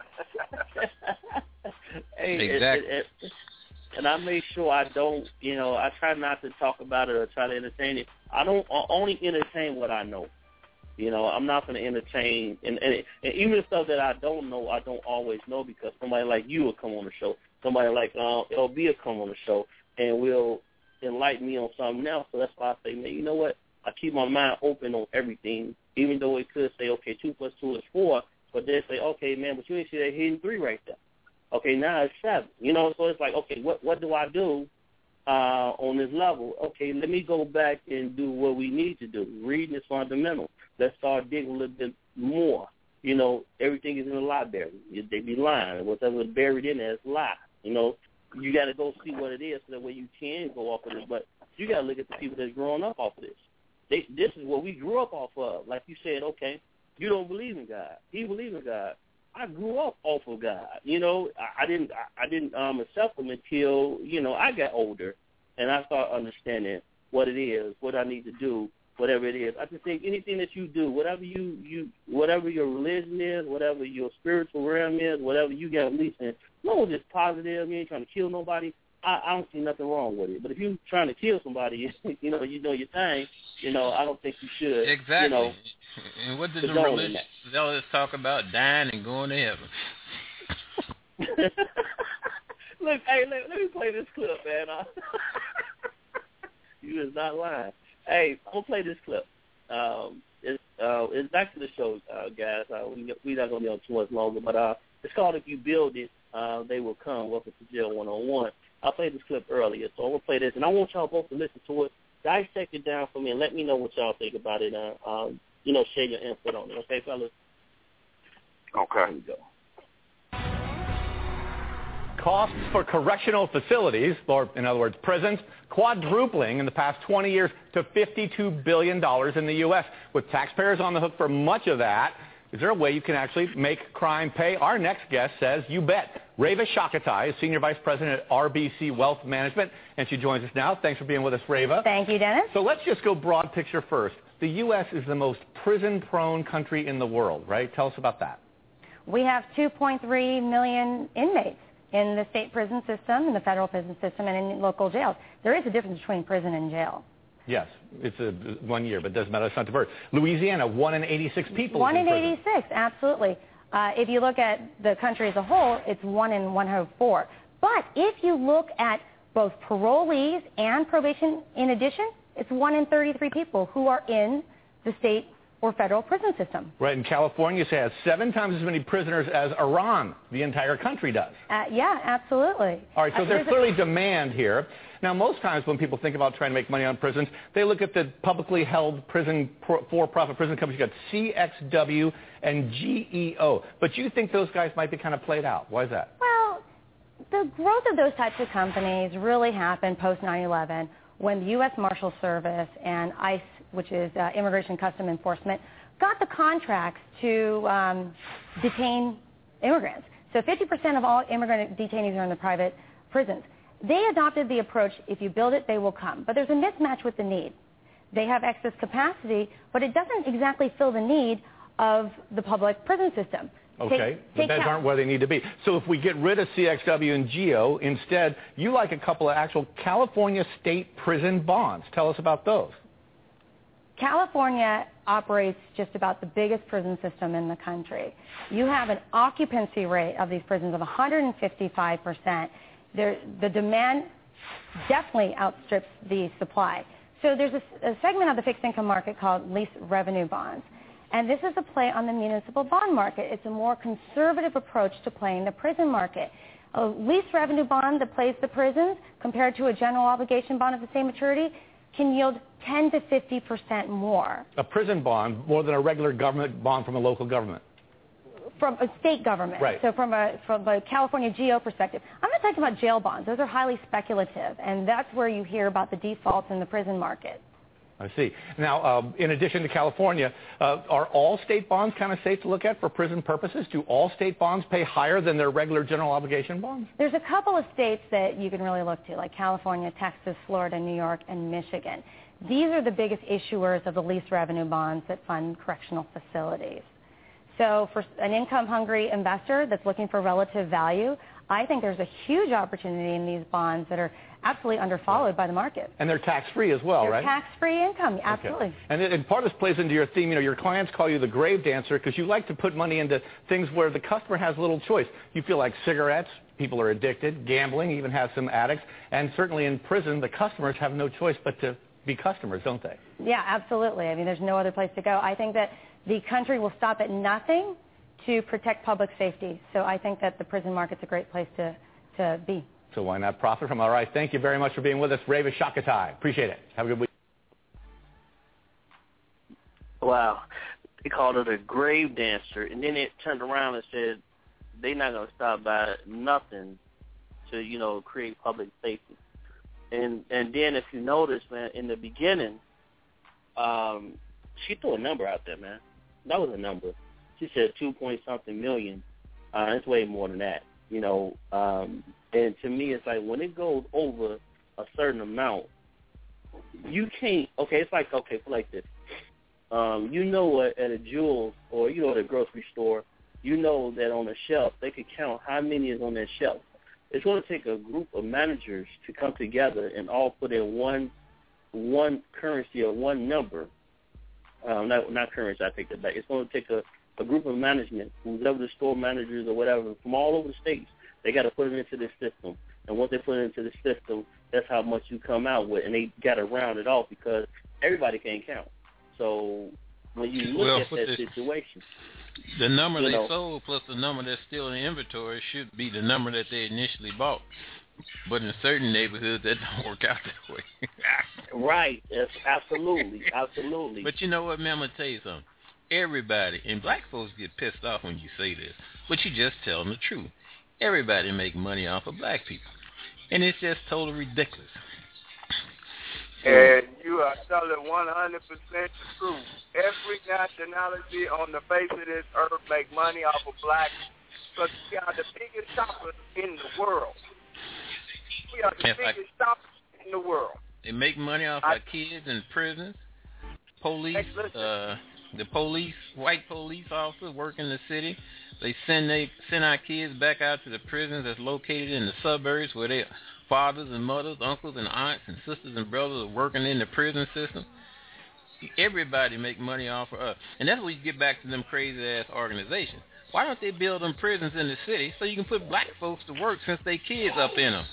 Hey, exactly. It, it, it, and I make sure I don't, you know, I try not to talk about it or try to entertain it. I don't I only entertain what I know. You know, I'm not going to entertain, and, and, and even stuff that I don't know, I don't always know because somebody like you will come on the show. Somebody like uh, L B will come on the show and will enlighten me on something else. So that's why I say, man, you know what? I keep my mind open on everything, even though it could say, okay, two plus two is four, but they say, okay, man, but you didn't see that hidden three right there. Okay, now it's seven. You know, so it's like, okay, what what do I do uh, on this level? Okay, let me go back and do what we need to do. Reading is fundamental. Let's start digging a little bit more. You know, everything is in the library. They be lying. Whatever's buried in there is a lie. You know, you got to go see what it is so that way you can go off of it. But you got to look at the people that's growing up off of this. They, this is what we grew up off of. Like you said, okay, you don't believe in God. He believes in God. I grew up off of God. You know, I, I didn't I, I didn't um, accept him until, you know, I got older and I started understanding what it is, what I need to do, whatever it is. I just think anything that you do, whatever you, you whatever your religion is, whatever your spiritual realm is, whatever you got beliefs in, no one's just positive, you ain't trying to kill nobody. I, I don't see nothing wrong with it. But if you're trying to kill somebody, you know, you know your thing, you know, I don't think you should. Exactly. You know, and what did the religious zealots talk about? Dying and going to heaven. Look, hey, let, let me play this clip, man. You is not lying. Hey, I'm going to play this clip. Um, it's, uh, it's back to the show, uh, guys. Uh, we, we're not going to be on too much longer, but uh, it's called If You Build It, uh, They Will Come. Welcome to Jail one oh one. I played this clip earlier, so I'm going to play this, and I want y'all both to listen to it. Dissect it down for me and let me know what y'all think about it. Uh, um, you know, share your input on it. Okay, fellas? Okay. Here we go. Costs for correctional facilities, or in other words, prisons, quadrupling in the past twenty years to fifty-two billion dollars in the U S With taxpayers on the hook for much of that, is there a way you can actually make crime pay? Our next guest says, you bet. Reva Shakatai is Senior Vice President at R B C Wealth Management, and she joins us now. Thanks for being with us, Reva. Thank you, Dennis. So let's just go broad picture first. The U S is the most prison-prone country in the world, right? Tell us about that. We have two point three million inmates in the state prison system, in the federal prison system, and in local jails. There is a difference between prison and jail. Yes, it's a one year, but it doesn't matter. It's not diverse. Louisiana, one in eighty-six people. One in, in in eighty-six, absolutely. Uh, if you look at the country as a whole, it's one in one hundred four. But if you look at both parolees and probation in addition, it's one in thirty-three people who are in the state or federal prison system. Right, in California, it has seven times as many prisoners as Iran, the entire country does. Uh, yeah, absolutely. All right, so uh, there's clearly demand here. Now, most times when people think about trying to make money on prisons, they look at the publicly held prison, for-profit prison companies. You've got C X W and G E O. But you think those guys might be kind of played out. Why is that? Well, the growth of those types of companies really happened post nine eleven when the U S Marshal Service and ICE, which is uh, Immigration Custom Enforcement, got the contracts to um, detain immigrants. So fifty percent of all immigrant detainees are in the private prisons. They adopted the approach, if you build it, they will come. But there's a mismatch with the need. They have excess capacity, but it doesn't exactly fill the need of the public prison system. Okay, take, the take beds Cal- aren't where they need to be. So if we get rid of C X W and G E O, instead, you like a couple of actual California state prison bonds. Tell us about those. California operates just about the biggest prison system in the country. You have an occupancy rate of these prisons of one hundred fifty-five percent. There, the demand definitely outstrips the supply. So there's a, a segment of the fixed income market called lease revenue bonds. And this is a play on the municipal bond market. It's a more conservative approach to playing the prison market. A lease revenue bond that plays the prisons compared to a general obligation bond of the same maturity can yield ten to fifty percent more. A prison bond more than a regular government bond from a local government. From a state government. Right. So from a, from a California G O perspective. I'm not talking about jail bonds. Those are highly speculative, and that's where you hear about the defaults in the prison market. I see. Now, um, in addition to California, uh, are all state bonds kind of safe to look at for prison purposes? Do all state bonds pay higher than their regular general obligation bonds? There's a couple of states that you can really look to, like California, Texas, Florida, New York, and Michigan. These are the biggest issuers of the lease revenue bonds that fund correctional facilities. So for an income-hungry investor that's looking for relative value, I think there's a huge opportunity in these bonds that are absolutely underfollowed by the market. And they're tax-free as well, they're right? Tax-free income, absolutely. Okay. And, and part of this plays into your theme. You know, your clients call you the grave dancer because you like to put money into things where the customer has little choice. You feel like cigarettes, people are addicted, gambling even has some addicts, and certainly in prison, the customers have no choice but to be customers, don't they? Yeah, absolutely. I mean, there's no other place to go. I think that the country will stop at nothing to protect public safety. So I think that the prison market's a great place to, to be. So why not profit from it? All right, thank you very much for being with us, Reva Shakatai. Appreciate it. Have a good week. Wow. They called her a grave dancer, and then it turned around and said they're not going to stop by nothing to, you know, create public safety. And and then if you notice, man, in the beginning, um, she threw a number out there, man. That was a number. She said two point something million. Uh, it's way more than that, you know. Um, and to me, it's like when it goes over a certain amount, you can't. Okay, it's like okay, it's like this. Um, you know what? At a Jewel or you know at a grocery store, you know that on the shelf they could count how many is on that shelf. It's going to take a group of managers to come together and all put in one one currency or one number. Um, not not currency, I take that back. It's going to take a, a group of management, whoever the store managers or whatever, from all over the states. They got to put it into this system. And once they put it into the system, that's how much you come out with. And they got to round it off because everybody can't count. So when you look well, at that this, situation, the number you they know, sold plus the number that's still in the inventory should be the number that they initially bought. But in certain neighborhoods, that don't work out that way. Right. Yes, absolutely. Absolutely. But you know what, man? I'm going to tell you something. Everybody, and black folks get pissed off when you say this, but you just tell them the truth. Everybody make money off of black people. And it's just totally ridiculous. And you are telling one hundred percent the truth. Every nationality on the face of this earth make money off of blacks because we are the biggest shoppers in the world. We are the If I, biggest shoppers in the world. They make money off I, our kids in prisons, police, hey, uh, the police, white police officers work in the city. They send they send our kids back out to the prisons that's located in the suburbs where their fathers and mothers, uncles and aunts and sisters and brothers are working in the prison system. Everybody make money off of us. And that's where you get back to them crazy-ass organizations. Why don't they build them prisons in the city so you can put black folks to work since they kids up in them?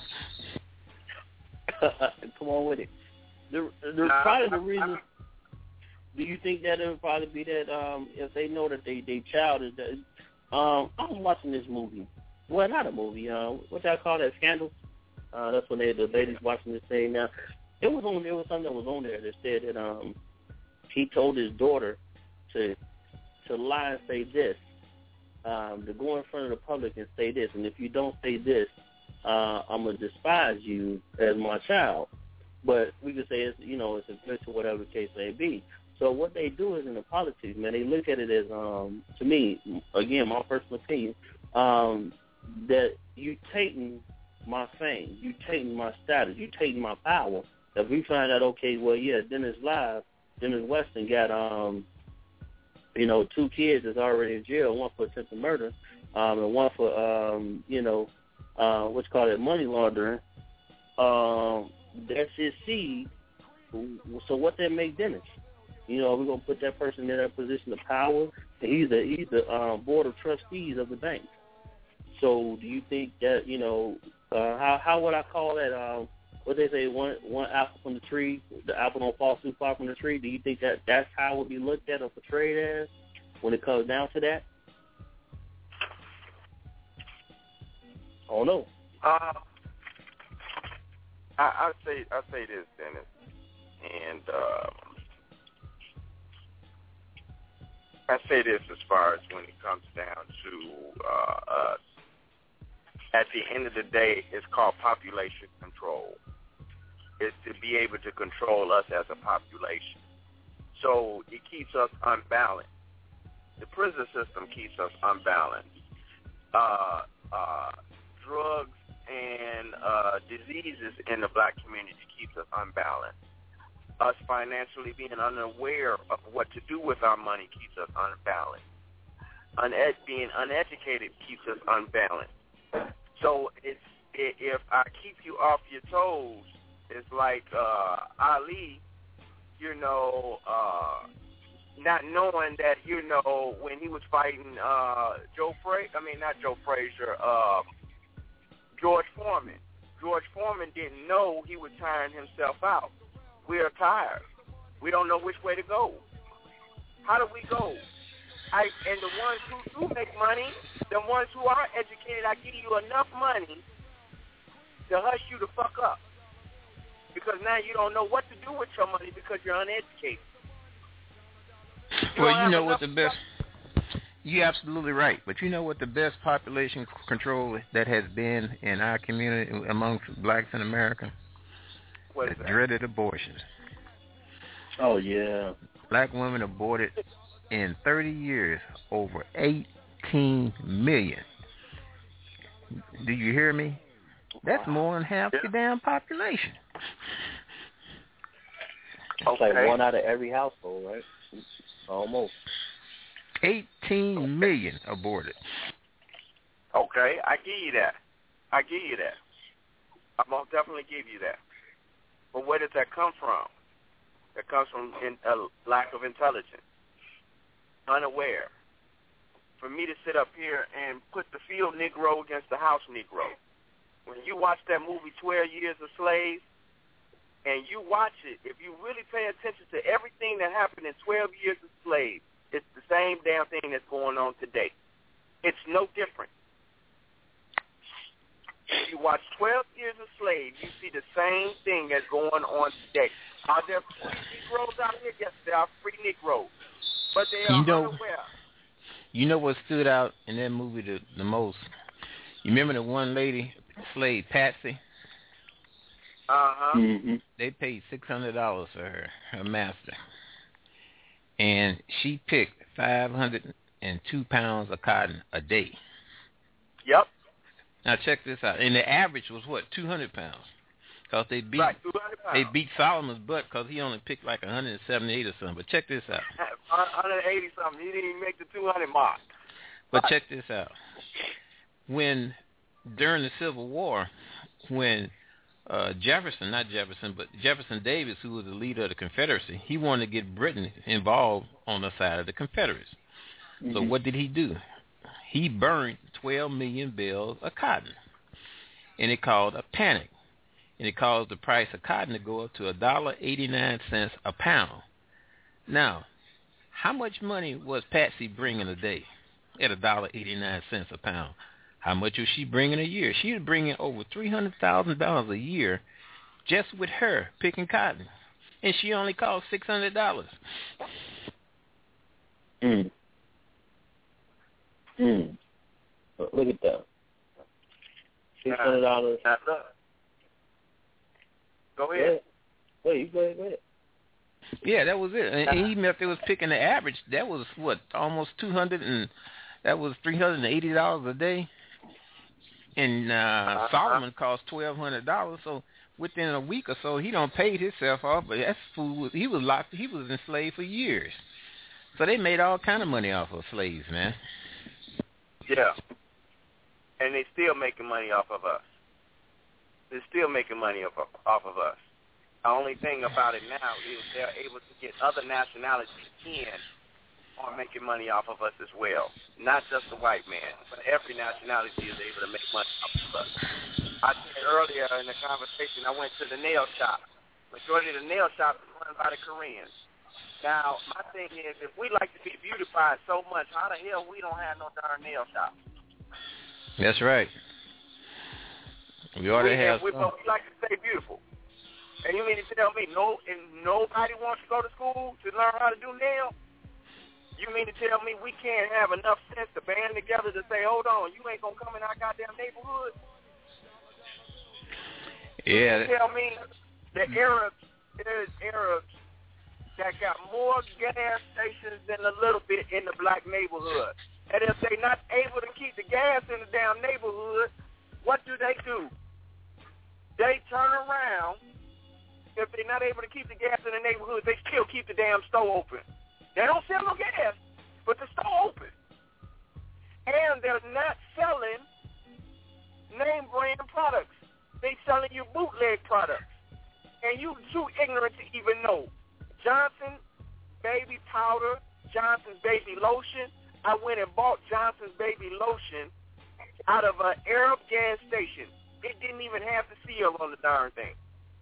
Come on with it. The, the, nah, probably the reason. Do you think that it would probably be that um, if they know that they they child is that? Um, I was watching this movie. Well, not a movie. Uh, what y'all call that? Scandal. Uh, that's when they the ladies watching this thing. Now, it was on. There was something that was on there that said that um, he told his daughter to to lie and say this, um, to go in front of the public and say this, and if you don't say this, uh, I'm gonna despise you as my child. But we could say it's you know it's a glitch or whatever the case may be. So what they do is in the politics, man, they look at it as, um, to me, again, my personal opinion, um, that you taking my fame, you taking my status, you taking my power. If we find out, okay, well, yeah, Dennis Live, Dennis Weston got, um, you know, two kids that's already in jail, one for attempted murder, um, and one for, um, you know, uh, what's called it, money laundering. Um, that's his seed. So what that make Dennis? You know, we're gonna put that person in that position of power. And he's the he's the um, board of trustees of the bank. So, do you think that you know uh, how how would I call that? Um, what they say, one one apple from the tree, the apple don't fall too far from the tree. Do you think that that's how it would be looked at or portrayed as when it comes down to that? I don't know. Uh, I I say I say this, Dennis, and uh, I say this as far as when it comes down to uh, us. At the end of the day, it's called population control. It's to be able to control us as a population. So it keeps us unbalanced. The prison system keeps us unbalanced. Uh, uh, drugs and uh, diseases in the black community keeps us unbalanced. Us financially being unaware of what to do with our money keeps us unbalanced. Uned- being uneducated keeps us unbalanced. So it's if I keep you off your toes, it's like uh, Ali, you know, uh, not knowing that, you know, when he was fighting uh, Joe Frazier, I mean, not Joe Frazier, uh, George Foreman. George Foreman didn't know he was tiring himself out. We are tired. We don't know which way to go. How do we go? I, and the ones who do make money, the ones who are educated, I give you enough money to hush you the fuck up. Because now you don't know what to do with your money because you're uneducated. You well, you know what the best... You're absolutely right. But you know what the best population control that has been in our community amongst blacks in America? What is the that? Dreaded abortions. Oh, yeah. Black women aborted in thirty years over eighteen million. Do you hear me? That's more than half the damn population. It's like one out of every household, right? Almost. eighteen million aborted. Okay, I give you that. I give you that. I most definitely give you that. But where does that come from? That comes from in, a lack of intelligence, unaware. For me to sit up here and put the field Negro against the house Negro. When you watch that movie twelve Years a Slave, and you watch it, if you really pay attention to everything that happened in twelve Years a Slave, it's the same damn thing that's going on today. It's no different. If you watch twelve Years a Slave, you see the same thing that's going on today. Are there free Negroes out here? Yes, there are free Negroes. But they are you know, unaware. You know what stood out in that movie the, the most? You remember the one lady, slave Patsy? Uh-huh. Mm-hmm. They paid six hundred dollars for her, her master. And she picked five hundred two pounds of cotton a day. Yep. Now check this out. And the average was what, two hundred pounds? Because they beat right, two hundred pounds. They beat Solomon's butt because he only picked like one hundred seventy-eight or something. But check this out. one hundred eighty something. He didn't even make the two hundred mark. But check this out. When during the Civil War, when uh, Jefferson, not Jefferson, but Jefferson Davis, who was the leader of the Confederacy, he wanted to get Britain involved on the side of the Confederates. Mm-hmm. So what did he do? He burned twelve million bales of cotton, and it caused a panic, and it caused the price of cotton to go up to one dollar and eighty-nine cents a pound. Now, how much money was Patsy bringing a day at one dollar and eighty-nine cents a pound? How much was she bringing a year? She was bringing over three hundred thousand dollars a year just with her picking cotton, and she only cost six hundred dollars. Mm. Mm. Look at that. Six hundred dollars. Go ahead. Wait, you go ahead. Go ahead. Yeah, that was it. And even if they was picking the average, that was what, almost two hundred and that was three hundred and eighty dollars a day. And uh, uh-huh. Solomon cost twelve hundred dollars. So within a week or so, he don't paid himself off. But that fool was he was locked. He was enslaved for years. So they made all kind of money off of slaves, man. Yeah. And they still making money off of us. They're still making money off of, off of us. The only thing about it now is they're able to get other nationalities in on making money off of us as well. Not just the white man, but every nationality is able to make money off of us. I said earlier in the conversation, I went to the nail shop. Majority of the nail shop is run by the Koreans. Now, my thing is, if we like to be beautified so much, how the hell we don't have no darn nail shop? That's right. We already we, have. We, we like to stay beautiful. And you mean to tell me no, and nobody wants to go to school to learn how to do nail? You mean to tell me we can't have enough sense to band together to say, hold on, you ain't going to come in our goddamn neighborhood? Yeah. You tell me the Arabs, there's Arabs that got more gas stations than a little bit in the black neighborhood. And if they're not able to keep the gas in the damn neighborhood, what do they do? They turn around. If they're not able to keep the gas in the neighborhood, they still keep the damn store open. They don't sell no gas, but the store open. And they're not selling name brand products. They selling you bootleg products. And you too ignorant to even know. Johnson baby powder, Johnson's baby lotion. I went and bought Johnson's baby lotion out of an Arab gas station. It didn't even have the seal on the darn thing.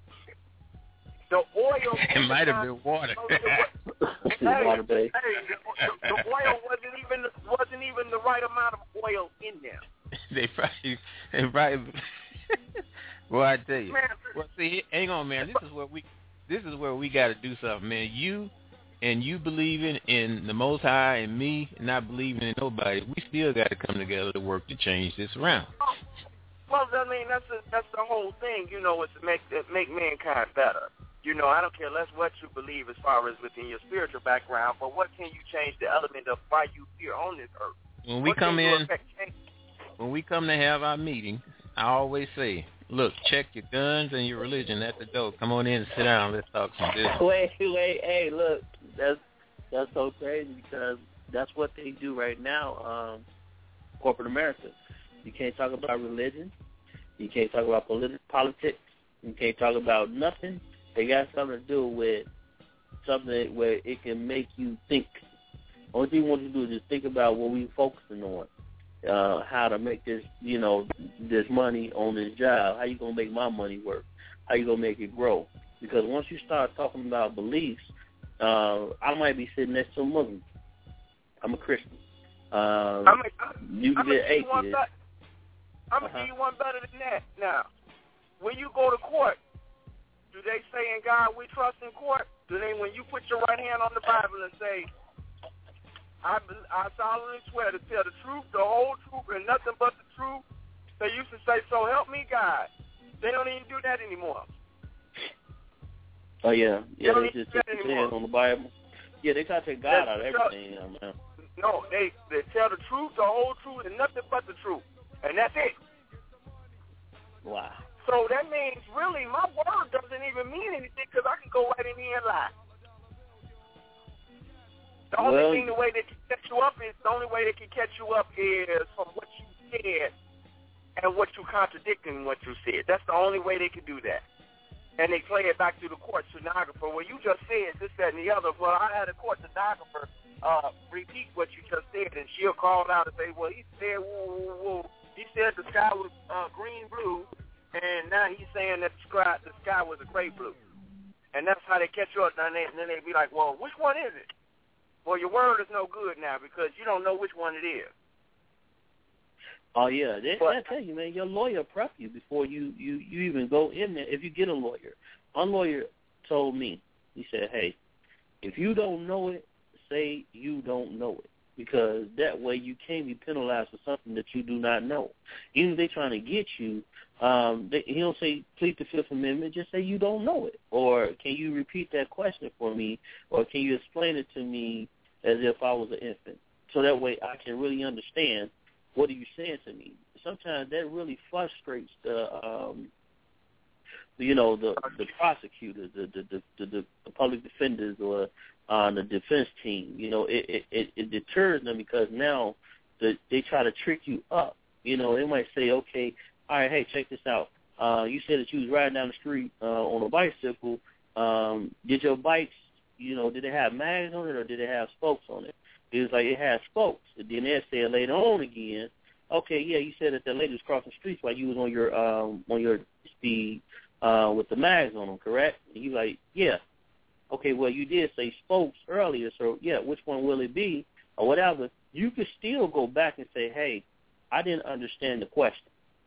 The oil. It might have been water. hey, hey, the, the oil wasn't even wasn't even the right amount of oil in there. they probably, they probably. Well, I tell you. Man, well, see, hang on, man. This is where we, this is where we got to do something, man. You, and you believing in the Most High, and me not believing in nobody. We still got to come together to work to change this around. Well, I mean, that's a, that's the whole thing. You know, it's to make make mankind better. You know, I don't care less what you believe as far as within your spiritual background, but what can you change the element of why you here on this earth? When we what come in, affect change? When we come to have our meeting, I always say, look, check your guns and your religion at the door. Come on in and sit down. Let's talk some business. Wait, wait, hey, look, that's that's so crazy because that's what they do right now, um, corporate America. You can't talk about religion. You can't talk about politi- politics. You can't talk about nothing. They got something to do with something where it can make you think. Only thing you want to do is just think about what we're focusing on. Uh, how to make this, you know, this money on this job. How you going to make my money work? How you going to make it grow? Because once you start talking about beliefs, uh, I might be sitting next to a Muslim. I'm a Christian. Uh, I'm a, you can I'm be an atheist. I'm going to uh-huh. give you one better than that. Now, when you go to court, do they say in God we trust in court? Do they, when you put your right hand on the Bible and say, I, I solemnly swear to tell the truth, the whole truth, and nothing but the truth, they used to say, so help me God. They don't even do that anymore. Oh, yeah. Yeah, they, they just take their hands on the Bible. Yeah, they try to take God That's out of everything. You know, man. No, they, they tell the truth, the whole truth, and nothing but the truth. And that's it. Wow. So that means, really, my word doesn't even mean anything because I can go right in here and lie. The only well, thing, the way they can catch you up is, the only way they can catch you up is from what you said and what you contradicting what you said. That's the only way they can do that. And they play it back to the court stenographer. Well, you just said this, that, and the other. Well, I had a court stenographer uh, repeat what you just said, and she'll call out and say, well, he said, whoa, whoa, whoa. He said the sky was uh, green, blue, and now he's saying that the sky, the sky was a gray blue. And that's how they catch you up. And then they be like, well, which one is it? Well, your word is no good now because you don't know which one it is. Oh, yeah. They, I tell you, man, your lawyer prep you before you, you, you even go in there. If you get a lawyer, one lawyer told me, he said, hey, if you don't know it, say you don't know it. Because that way you can't be penalized for something that you do not know. Even if they're trying to get you, um, they, he don't say plead the Fifth Amendment, just say you don't know it. Or can you repeat that question for me? Or can you explain it to me as if I was an infant? So that way I can really understand what are you saying to me. Sometimes that really frustrates the, um, you know, the the prosecutors, the the, the, the, the public defenders, or uh, the defense team. You know, it, it, it deters them because now the, they try to trick you up. You know, they might say, okay, all right, hey, check this out. Uh, you said that you was riding down the street uh, on a bicycle, um, did your bikes, you know, did it have mags on it or did it have spokes on it? It was like it had spokes. And then they said later on again, okay, yeah, you said that the lady was crossing streets while you was on your um, on your speed uh, with the mags on them, correct? And you like, yeah. Okay, well, you did say spokes earlier, so, yeah, which one will it be or whatever? You could still go back and say, hey, I didn't understand the question.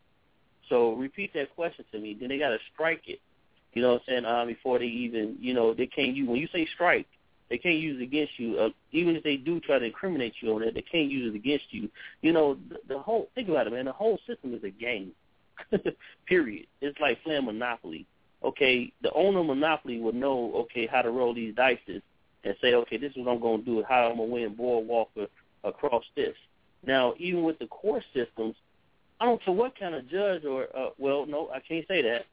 So repeat that question to me. Then they got to strike it, you know what I'm saying, uh, before they even, you know, they can't use, when you say strike, they can't use it against you. Uh, even if they do try to incriminate you on it, they can't use it against you. You know, the, the whole, think about it, man, the whole system is a game, period. It's like playing Monopoly. Okay, the owner of Monopoly would know, okay, how to roll these dices and say, okay, this is what I'm going to do, how I'm going to win boardwalk across this. Now, even with the court systems, I don't care what kind of judge or, uh, well, no, I can't say that.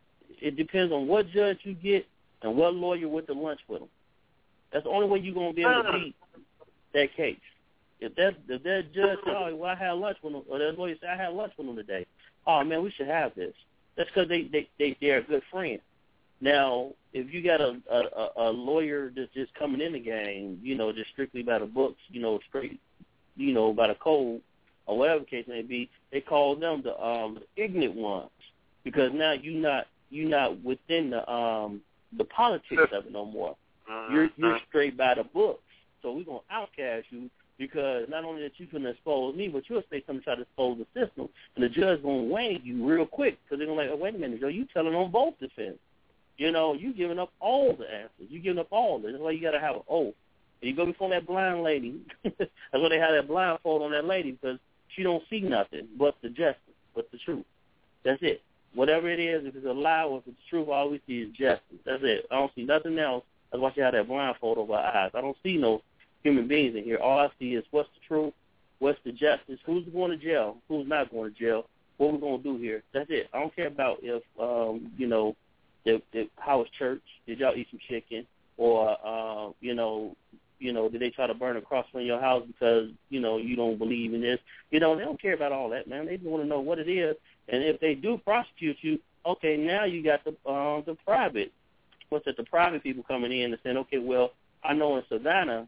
It depends on what judge you get and what lawyer with the lunch with them. That's the only way you're going to be able to beat that case. If that if that judge says, oh, well, I had lunch with them, or that lawyer said, I had lunch with them today, oh, man, we should have this. That's because they, they, they, they're a good friend. Now, if you got a, a, a lawyer that's just coming in the game, you know, just strictly by the books, you know, straight, you know, by the code, or whatever the case may be, they call them the um, ignorant ones because now you're not you're not within the um, the politics of it no more. You're you're straight by the books. So we're gonna outcast you because not only that you can expose me, but you'll say something to try to expose the system, and the judge gonna wang you real quick because they're gonna like, oh, wait a minute, Joe, you telling on both defense. You know, you giving up all the answers. You giving up all this. That's why you gotta have an oath. And you go before that blind lady. That's why they have that blindfold on that lady because she don't see nothing but the justice, but the truth. That's it. Whatever it is, if it's a lie or if it's truth, all we see is justice. That's it. I don't see nothing else. That's why she had that blindfold over her eyes. I don't see no human beings in here. All I see is what's the truth, what's the justice, who's going to jail, who's not going to jail, what we're going to do here. That's it. I don't care about if, um, you know, the, the, how was church, did y'all eat some chicken, or, uh, you know, you know, did they try to burn a cross on your house because, you know, you don't believe in this? You know, they don't care about all that, man. They just want to know what it is. And if they do prosecute you, okay, now you got the um, the private, what's it, the private people coming in and saying, okay, well, I know in Savannah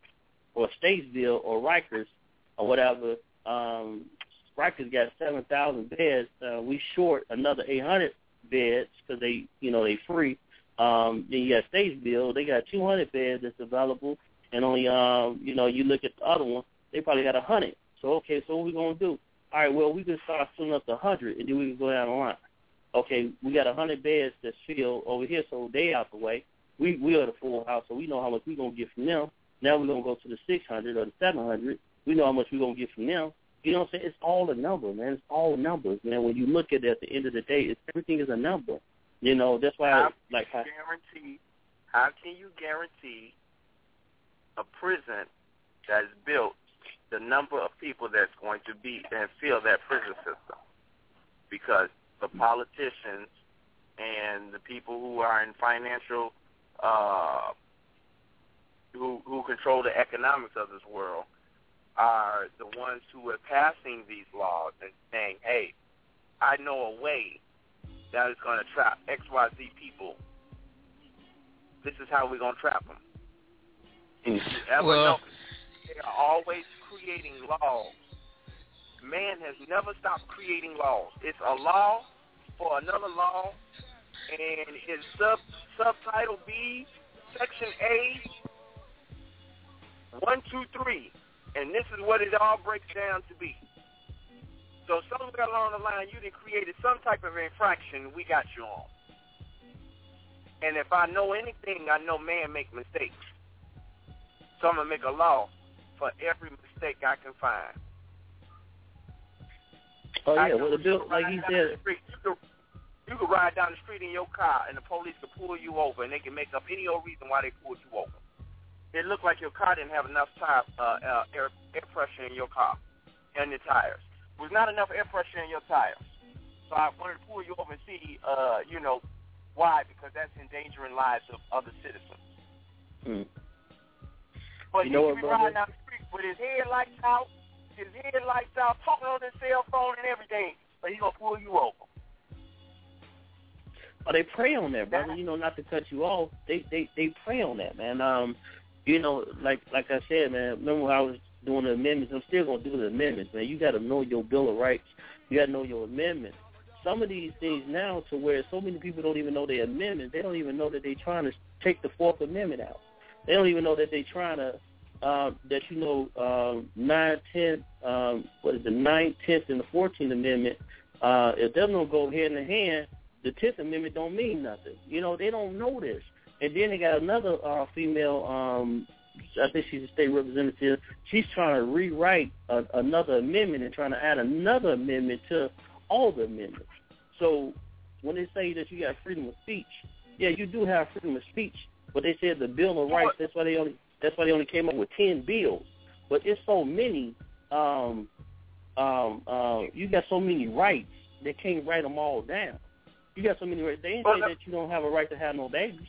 or Statesville or Rikers or whatever, um, Rikers got seven thousand beds. Uh, we short another eight hundred beds because they, you know, they free. Um, then you got Statesville, they got two hundred beds that's available. And only, um, you know, you look at the other one, they probably got one hundred. So, okay, so what we going to do? All right, well, we can start filling up to one hundred, and then we can go down the line. Okay, we got one hundred beds that's filled over here, so they out the way. We we are the full house, so we know how much we're going to get from them. Now we're going to go to the six hundred or the seven hundred. We know how much we're going to get from them. You know what I'm saying? It's all a number, man. It's all numbers, man. When you look at it at the end of the day, it's, everything is a number. You know, that's why, how I, like, can you guarantee, how can you guarantee a prison that is built, the number of people that's going to be and fill that prison system? Because the politicians and the people who are in financial, uh, who who control the economics of this world, are the ones who are passing these laws and saying, hey, I know a way that is going to trap X Y Z people. This is how we're going to trap them. If you ever Well, notice, they are always creating laws. Man has never stopped creating laws. It's a law for another law, and it's sub subtitle B, section A, one, two, three. And this is what it all breaks down to be. So somewhere along the line, you done created some type of infraction, we got you on. And if I know anything, I know man make mistakes. So I'm going to make a law for every mistake I can find. oh, I yeah, know well, the you bill, can like ride he down said, the street. You can, you can ride down the street in your car, and the police can pull you over, and they can make up any old reason why they pulled you over. It looked like your car didn't have enough tire, uh, uh, air, air pressure in your car and your tires. There was not enough air pressure in your tires. So I wanted to pull you over and see, uh, you know, why, because that's endangering lives of other citizens. hmm. But You he know could what, be brother? riding down the street with his headlights out, his headlights out, talking on his cell phone and everything, but he's going to pull you over. Oh, they prey on that, brother. You know, not to cut you off. They they they prey on that, man. Um, you know, like like I said, man. Remember when I was doing the amendments? I'm still gonna do the amendments, man. You got to know your Bill of Rights. You got to know your amendments. Some of these things now, to where so many people don't even know their amendments. They don't even know that they're trying to take the Fourth Amendment out. They don't even know that they're trying to uh, that you know um, nine, ten, um, what is the ninth, tenth, and the Fourteenth Amendment. Uh, if them don't go hand in hand, the Tenth Amendment don't mean nothing. You know, they don't know this. And then they got another uh, female, um, I think she's a state representative. She's trying to rewrite a, another amendment and trying to add another amendment to all the amendments. So when they say that you got freedom of speech, yeah, you do have freedom of speech. But they said the Bill of Rights. That's why they only. That's why they only came up with ten bills. But it's so many. Um, um, uh, you got so many rights. They can't write them all down. You got so many rights. They didn't say that you don't have a right to have no babies.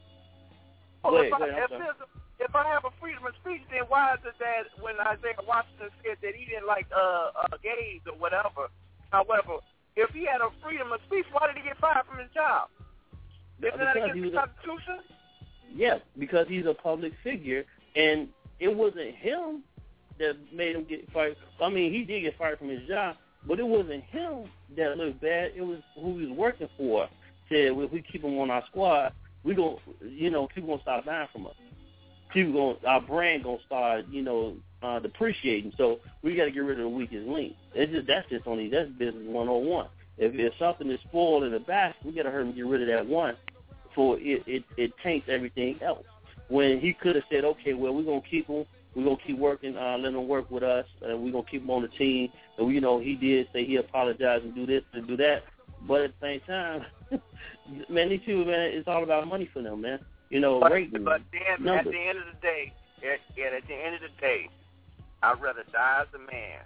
Oh, go ahead, if, go I, ahead, if, a, if I have a freedom of speech, then why is it that when Isaiah Washington said that he didn't like uh, uh, gays or whatever, however, if he had a freedom of speech, why did he get fired from his job? Isn't that against the Constitution? Yeah, because he's a public figure, and it wasn't him that made him get fired. I mean, he did get fired from his job, but it wasn't him that looked bad. It was who he was working for. Said, well, if we keep him on our squad, we going you know, people gonna stop buying from us. People going our brand gonna start, you know, uh, depreciating. So we got to get rid of the weakest link. It's just that's just only that's business one oh one. If if something is spoiled in the back, we got to hurry and get rid of that one. For it, it, it taints everything else. When he could have said, okay, well, we're going to keep him. We're going to keep working, uh, let him work with us, and we're going to keep him on the team. And, you know, he did say he apologized and do this and do that. But at the same time, man, these people, man, it's all about money for them, man. You know, but, rating But then, at the end of the day, at, at, at the end of the day, I'd rather die as a man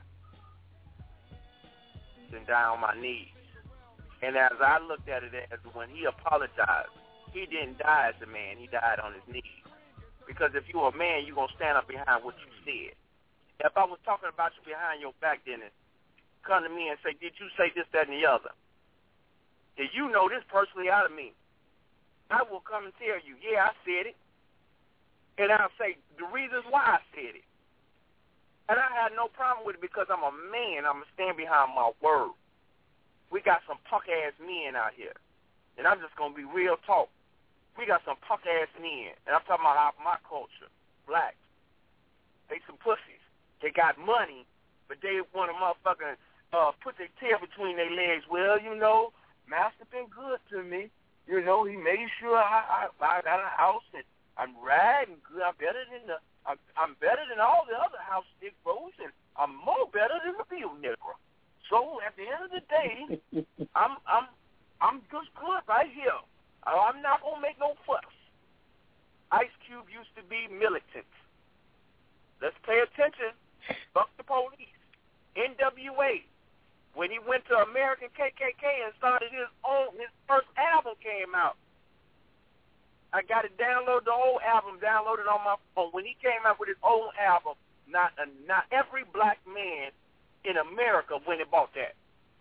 than die on my knees. And as I looked at it as when he apologized, he didn't die as a man. He died on his knees. Because if you're a man, you're going to stand up behind what you said. If I was talking about you behind your back, Dennis, come to me and say, did you say this, that, and the other? Did you know this personally out of me? I will come and tell you, yeah, I said it. And I'll say the reasons why I said it. And I had no problem with it because I'm a man. I'm going to stand behind my word. We got some punk-ass men out here. And I'm just going to be real talk. We got some punk-ass men. And I'm talking about my culture, blacks. They some pussies. They got money, but they want to motherfucking uh, put their tail between their legs. Well, you know, Master been good to me. You know, he made sure I, I, I got a house and I'm riding good. I'm better than the, I'm, I'm better than all the other house Negroes, and I'm more better than the real Negro. So at the end of the day, I'm I'm I'm just good right here. I'm not gonna make no fuss. Ice Cube used to be militant. Let's pay attention. Fuck the police. N W A. When he went to American K K K and started his own, his first album came out. I got to download the whole album, downloaded on my phone. When he came out with his own album, not a, not every black man in America went and bought that.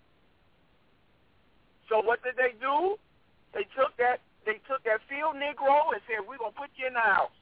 So what did they do? They took that they took that field Negro and said, we're going to put you in the house.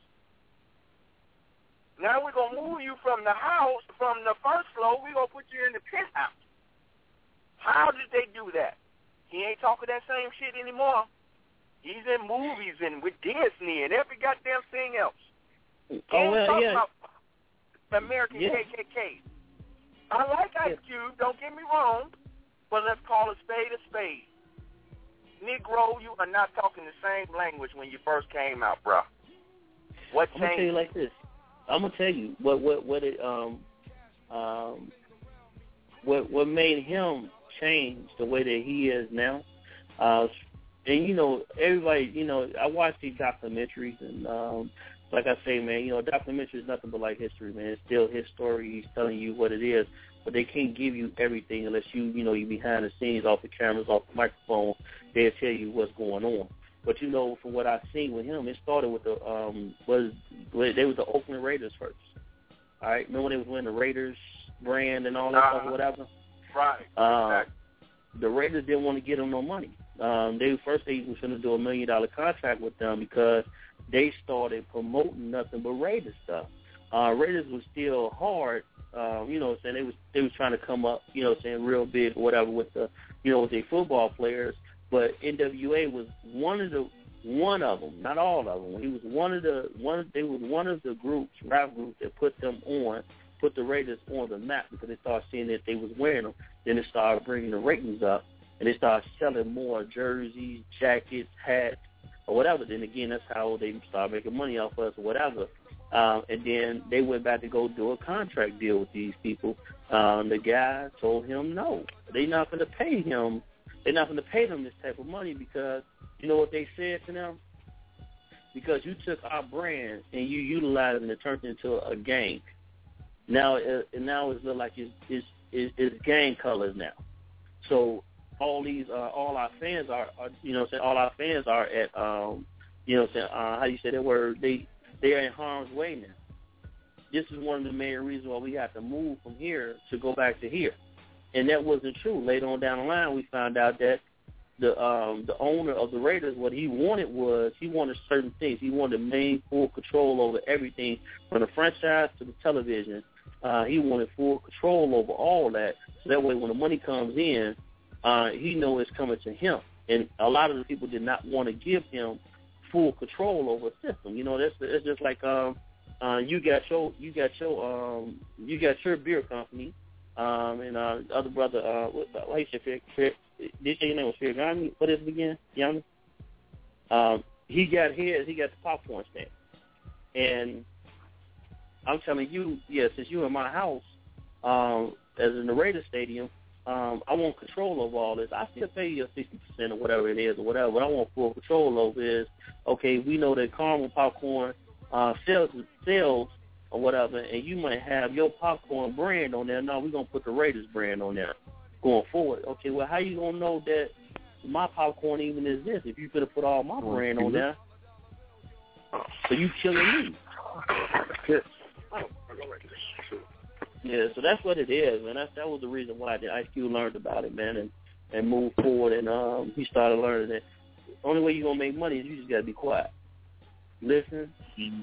Now we're going to move you from the house, from the first floor, we're going to put you in the penthouse. How did they do that? He ain't talking that same shit anymore. He's in movies and with Disney and every goddamn thing else. He oh, ain't well, talking yeah. about American yeah. K K K. I like Ice Cube, don't get me wrong, but let's call a spade a spade. Negro, you are not talking the same language when you first came out, bro. What changed? I'm gonna tell you like this. I'm gonna tell you what what what it um um what what made him change the way that he is now. Uh, and you know, everybody, you know, I watch these documentaries, and um, like I say, man, you know, documentary is nothing but like history, man. It's still his story. He's telling you what it is, but they can't give you everything unless you, you know, you behind the scenes, off the cameras, off the microphone. They'll tell you what's going on. But you know, from what I've seen with him, it started with the um was they was the Oakland Raiders first. All right, remember when they was wearing the Raiders brand and all that uh, stuff or whatever? Right. Uh, exactly. The Raiders didn't want to give him no money. Um, they first they was going to do a million dollar contract with them because they started promoting nothing but Raiders stuff. Uh, Raiders was still hard, um, you know what I'm saying? They was they was trying to come up, you know what I'm saying, real big or whatever with the, you know, with their football players. But N W A was one of the one of them, not all of them. He was one of the one. They was one of the groups, rap groups that put them on, put the Raiders on the map because they started seeing that they was wearing them. Then they started bringing the ratings up, and they started selling more jerseys, jackets, hats, or whatever. Then again, that's how they started making money off us or whatever. Um, and then they went back to go do a contract deal with these people. Um, the guy told him no, they're not going to pay him. They're not going to pay them this type of money because you know what they said to them? Because you took our brand and you utilized it and it turned into a gang. Now, it, now it's look like it's, it's, it's, it's gang colors now. So all these, uh, all our fans are, are, you know, what I'm saying all our fans are at, um, you know, what I'm saying uh, how do you say that word? They they are in harm's way now. This is one of the main reasons why we have to move from here to go back to here, and that wasn't true. Later on down the line, we found out that the um, the owner of the Raiders, what he wanted was he wanted certain things. He wanted main full control over everything from the franchise to the television. Uh, he wanted full control over all that, so that way when the money comes in, uh, he knows it's coming to him. And a lot of the people did not want to give him full control over a system. You know, that's it's just like um, uh, you got your you got your um, you got your beer company, um, and uh, the other brother, uh, what, what you say, Fair, Fair, did you say your name was Ferragamo? What is it again, Yanni? Um, he got his. He got the popcorn stand, and I'm telling you, yeah, since you in my house, um, as in the Raiders Stadium, um, I want control over all this. I still pay you sixty percent or whatever it is or whatever, but I want full control over is, okay, we know that caramel popcorn uh, sells, sells or whatever, and you might have your popcorn brand on there. No, we're going to put the Raiders brand on there going forward. Okay, well, how you going to know that my popcorn even is this if you could have put all my brand on there? So you killing me. Yeah, so that's what it is, man. That that was the reason why the Ice Cube learned about it, man, and and moved forward, and um, he started learning that the only way you're gonna make money is you just gotta be quiet, listen, mm-hmm.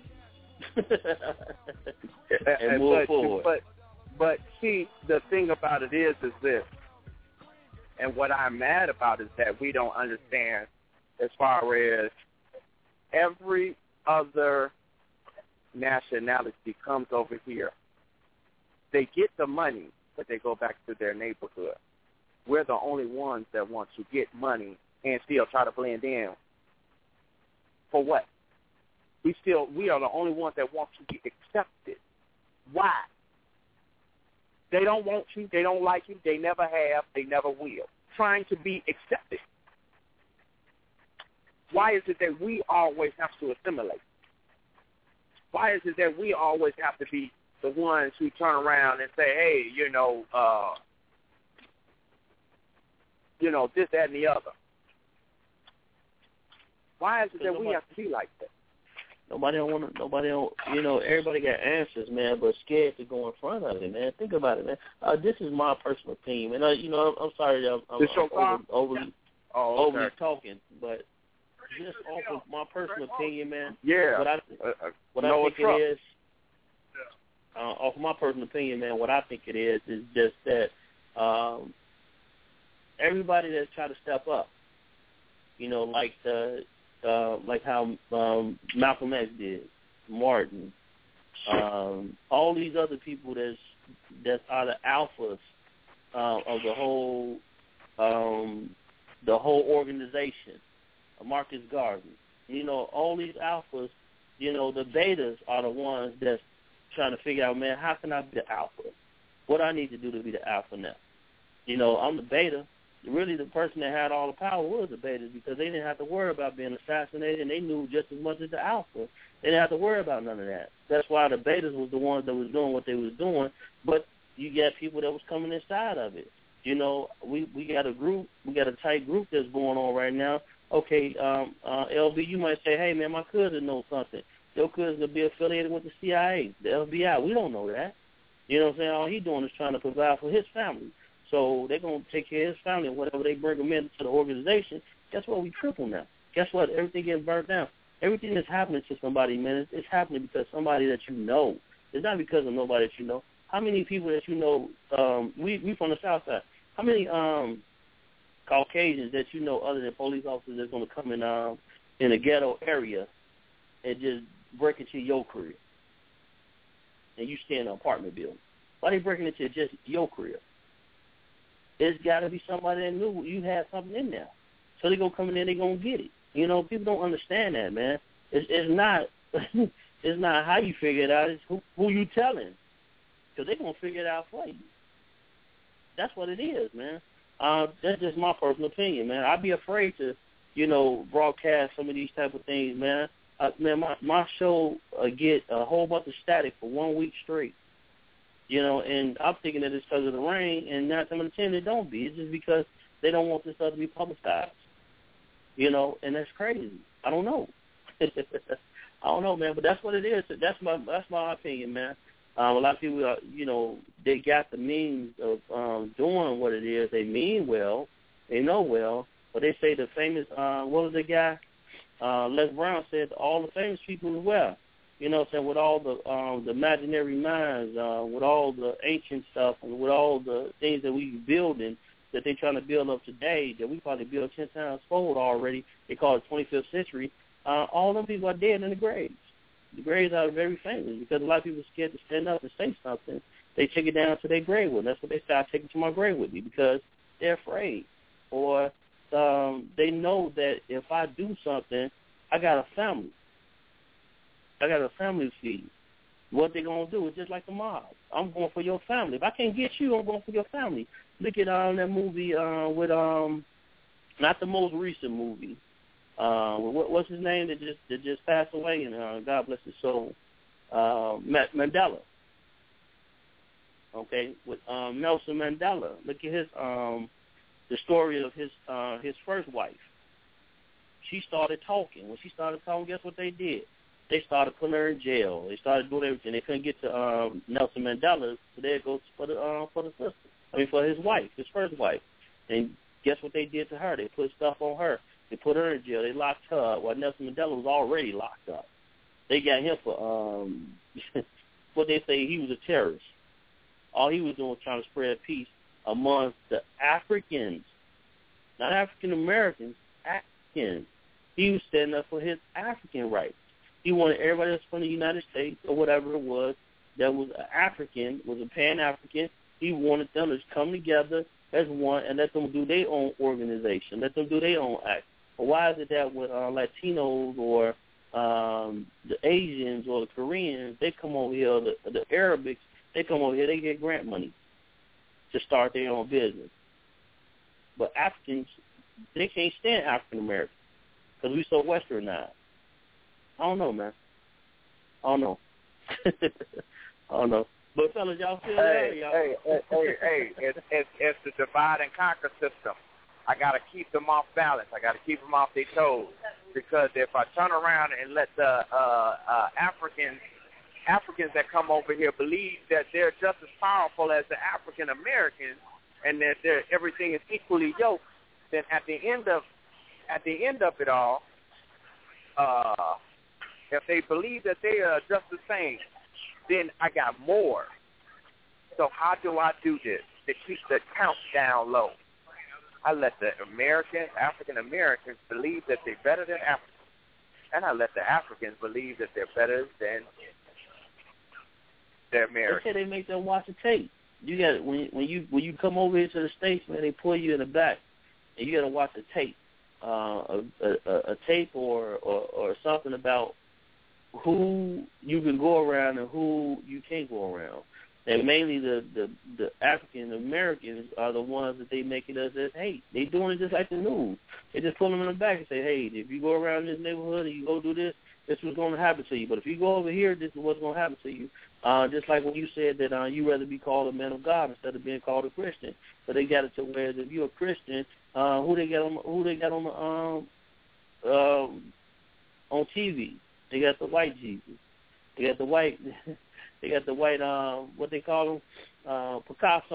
and move but, forward. But but see, the thing about it is, is this, and what I'm mad about is that we don't understand as far as every other nationality comes over here. They get the money, but they go back to their neighborhood. We're the only ones that want to get money and still try to blend in. For what? We still we are the only ones that want to be accepted. Why? They don't want you. They don't like you. They never have. They never will. Trying to be accepted. Why is it that we always have to assimilate? Why is it that we always have to be the ones who turn around and say, hey, you know, uh, you know, this, that, and the other? Why is it that nobody, we have to be like that? Nobody don't want to, nobody don't, you know, everybody got answers, man, but scared to go in front of it, man. Think about it, man. Uh, this is my personal opinion, and, uh, you know, I'm, I'm sorry I'm, I'm, I'm over, overly, oh, okay. overly talking, but just off of my personal opinion, man, yeah. what I, uh, uh, what I think it is, Uh, off of my personal opinion, man, what I think it is is just that um, everybody that's trying to step up, you know, like the, uh, like how um, Malcolm X did, Martin, um, all these other people that's that are the alphas uh, of the whole um, the whole organization, Marcus Garvey, you know, all these alphas, you know, the betas are the ones that's trying to figure out, man, how can I be the alpha? What I need to do to be the alpha now? You know, I'm the beta. Really, the person that had all the power was the beta because they didn't have to worry about being assassinated, and they knew just as much as the alpha. They didn't have to worry about none of that. That's why the betas was the ones that was doing what they was doing, but you got people that was coming inside of it. You know, we, we got a group, we got a tight group that's going on right now. Okay, um, uh, L B, you might say, hey, man, my cousin knows something. Your cousin will be affiliated with the C I A, the F B I. We don't know that. You know what I'm saying? All he's doing is trying to provide for his family. So they're going to take care of his family and whatever they bring him into the organization. Guess what? We triple now. Guess what? Everything getting burnt down. Everything that's happening to somebody, man, it's, it's happening because somebody that you know. It's not because of nobody that you know. How many people that you know, um, we we from the South Side, how many um, Caucasians that you know other than police officers that's going to come in um, in a ghetto area and just break into your crib and you stay in an apartment building? Why they breaking into just your crib? It's got to be somebody that knew you had something in there. So they're going to come in there and they're going to get it. You know, people don't understand that, man. It's, it's not it's not how you figure it out. It's who, who you telling. Because they're going to figure it out for you. That's what it is, man. Uh, that's just my personal opinion, man. I'd be afraid to, you know, broadcast some of these type of things, man. Uh, man, my, my show uh, get a whole bunch of static for one week straight. You know, and I'm thinking that it's because of the rain, and nine times out of ten it don't be. It's just because they don't want this stuff to be publicized. You know, and that's crazy. I don't know. I don't know, man, but that's what it is. That's my that's my opinion, man. Um, a lot of people, are, you know, they got the means of um, doing what it is. They mean well, they know well, but they say the famous, uh, what was the guy? Uh, Les Brown said all the famous people as well. You know what I'm saying, with all the um, the imaginary minds, uh, with all the ancient stuff, and with all the things that we building, that they're trying to build up today, that we probably built ten times fold already. They call it twenty-fifth century. Uh, all them people are dead in the graves. The graves are very famous because a lot of people are scared to stand up and say something. They take it down to their grave with them. That's what they say, I take it to my grave with me, because they're afraid. Or um, they know that if I do something, I got a family. I got a family to feed. What they're going to do is just like the mob. I'm going for your family. If I can't get you, I'm going for your family. Look at um, that movie uh, with, um, not the most recent movie. Uh, what, what's his name that just that just passed away, and uh, God bless his soul, uh, Mandela. Okay, with um, Nelson Mandela. Look at his um, the story of his uh, his first wife. She started talking. When she started talking, guess what they did? They started putting her in jail. They started doing everything. They couldn't get to um, Nelson Mandela, so they go for the uh, for the sister. I mean, for his wife, his first wife. And guess what they did to her? They put stuff on her. They put her in jail. They locked her up while Nelson Mandela was already locked up. They got him for um, what they say, he was a terrorist. All he was doing was trying to spread peace amongst the Africans, not African Americans, Africans. He was standing up for his African rights. He wanted everybody else from the United States or whatever it was that was an African, was a Pan-African. He wanted them to come together as one and let them do their own organization, let them do their own act. But why is it that with uh, Latinos or um, the Asians or the Koreans, they come over here, or the, the Arabics, they come over here, they get grant money to start their own business. But Africans, they can't stand African Americans because we so westernized. I don't know, man. I don't know. I don't know. But fellas, y'all feel hey, that? Y'all? Hey, hey, hey, hey, it's, it's, it's the divide and conquer system. I got to keep them off balance. I got to keep them off their toes. Because if I turn around and let the uh, uh, Africans, Africans that come over here believe that they're just as powerful as the African Americans and that they're, everything is equally yoked, then at the end of at the end of it all, uh, if they believe that they are just the same, then I got more. So how do I do this to keep the count down low? I let the Americans, African Americans, believe that they're better than Africans, and I let the Africans believe that they're better than the Americans. They say they make them watch the tape. You got when when you when you come over here to the States, man, they pull you in the back, and you got to watch a tape, uh, a, a, a tape or, or or something about who you can go around and who you can't go around. And mainly the, the, the African Americans are the ones that they making us as hate. They doing it just like the news. They just pull them in the back and say, hey, if you go around this neighborhood and you go do this, this is what's going to happen to you. But if you go over here, this is what's going to happen to you. Uh, just like when you said that uh, you rather be called a man of God instead of being called a Christian. So they got it to where if you're a Christian, uh, who they got on who they got on the um, um, on T V? They got the white Jesus. They got the white. They got the white, uh, what they call them, uh, Picasso.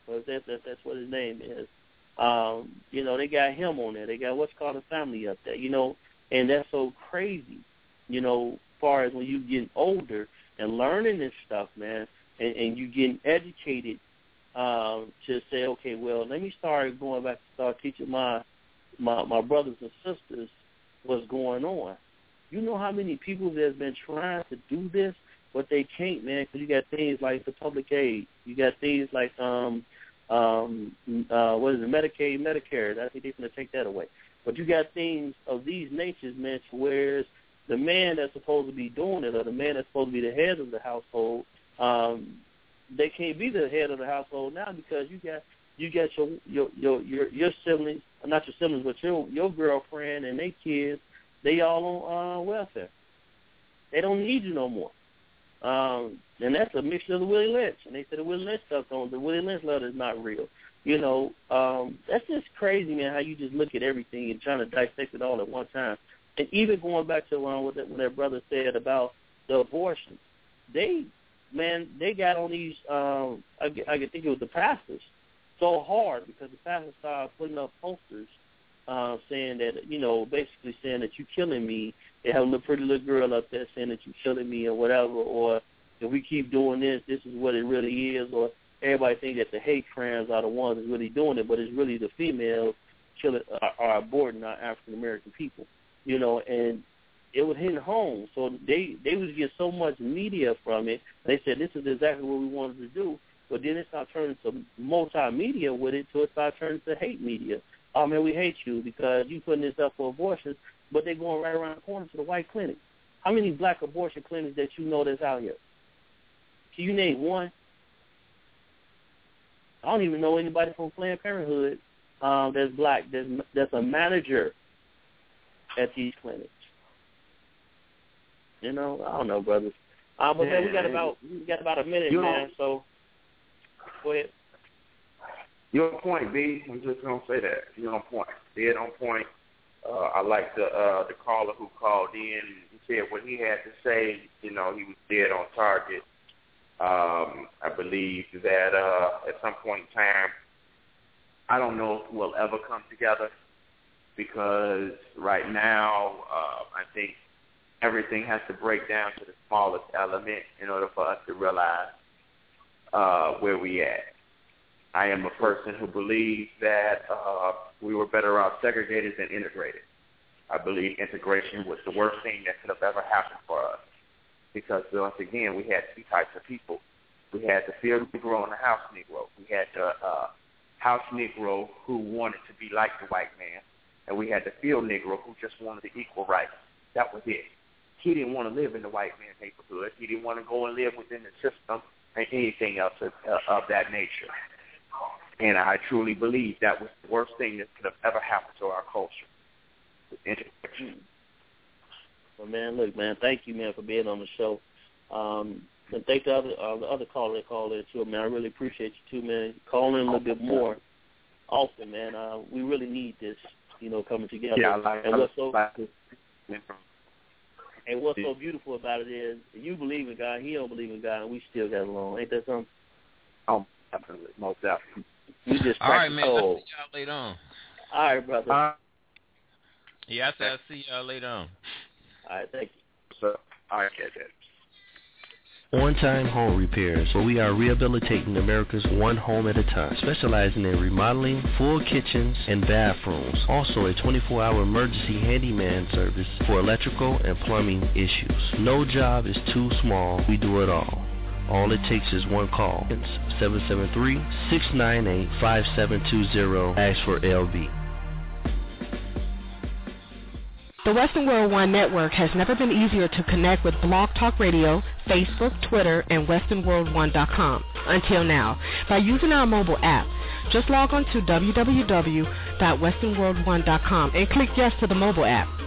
But that, that, that's what his name is. Um, you know, they got him on there. They got what's called a family up there, you know, and that's so crazy, you know, as far as when you getting older and learning this stuff, man, and, and you getting educated um, to say, okay, well, let me start going back to start teaching my, my, my brothers and sisters what's going on. You know how many people that's been trying to do this, but they can't, man, because you got things like the public aid. You got things like, um, um, uh, what is it, Medicaid, Medicare. I think they're going to take that away. But you got things of these natures, man, to where the man that's supposed to be doing it or the man that's supposed to be the head of the household, um, they can't be the head of the household now because you got you got your your your your, your siblings, not your siblings, but your your girlfriend and their kids. They all on uh, welfare. They don't need you no more. Um, and that's a mixture of the Willie Lynch. And they said the Willie Lynch stuff on the Willie Lynch letter is not real. You know, um, that's just crazy, man, how you just look at everything and trying to dissect it all at one time. And even going back to um, what, that, what that brother said about the abortion, they, man, they got on these, um, I, I think it was the pastors, so hard because the pastors started putting up posters uh, saying that, you know, basically saying that you're killing me. They have a little pretty little girl up there saying that you're killing me or whatever, or if we keep doing this, this is what it really is, or everybody thinks that the hate crimes are the ones that's really doing it, but it's really the females killing, are, are aborting our African-American people, you know, and it was hitting home. So they, they would get so much media from it. They said this is exactly what we wanted to do, but then it started turning to multimedia with it, so it started turning to hate media. Oh, man, we hate you because you putting this up for abortion, but they're going right around the corner to the white clinic. How many black abortion clinics that you know that's out here? Can you name one? I don't even know anybody from Planned Parenthood um, that's black, that's, that's a manager at these clinics. You know, I don't know, brothers. Uh, but, man, we got about we got about a minute, you man, know, so go ahead. You're on point, B. I'm just going to say that. You're on point. Dead on point. Uh, I like the uh, the caller who called in and said what he had to say. You know, he was dead on target. Um, I believe that uh, at some point in time, I don't know if we'll ever come together because right now uh, I think everything has to break down to the smallest element in order for us to realize uh, where we at. I am a person who believes that uh, we were better off segregated than integrated. I believe integration was the worst thing that could have ever happened for us because, once again, we had two types of people. We had the field Negro and the house Negro. We had the uh, house Negro who wanted to be like the white man, and we had the field Negro who just wanted the equal rights. That was it. He didn't want to live in the white man's neighborhood. He didn't want to go and live within the system and anything else of, uh, of that nature. And I truly believe that was the worst thing that could have ever happened to our culture. Well, man, look, man, thank you, man, for being on the show. Um, and thank the other uh, the other caller that called in, too, man. I really appreciate you, too, man. Call in a little bit more often, man. Uh, we really need this, you know, coming together. Yeah, I like, and what's so, like and what's so beautiful about it is you believe in God, he don't believe in God, and we still got along. Ain't that something? Oh, definitely, most definitely. You just all right, man. I'll see y'all later on. All right, brother. Uh, yeah, I said I'll see y'all later on. All right, thank you. So, all right, get that. On-Time Home Repairs, where we are rehabilitating America's one home at a time, specializing in remodeling, full kitchens, and bathrooms. Also a twenty-four hour emergency handyman service for electrical and plumbing issues. No job is too small. We do it all. All it takes is one call. It's seven seven three, six nine eight, five seven two zero. Ask for L B. The Western World One Network has never been easier to connect with Blog Talk Radio, Facebook, Twitter, and western world one dot com until now by using our mobile app. Just log on to w w w dot western world one dot com and click yes to the mobile app.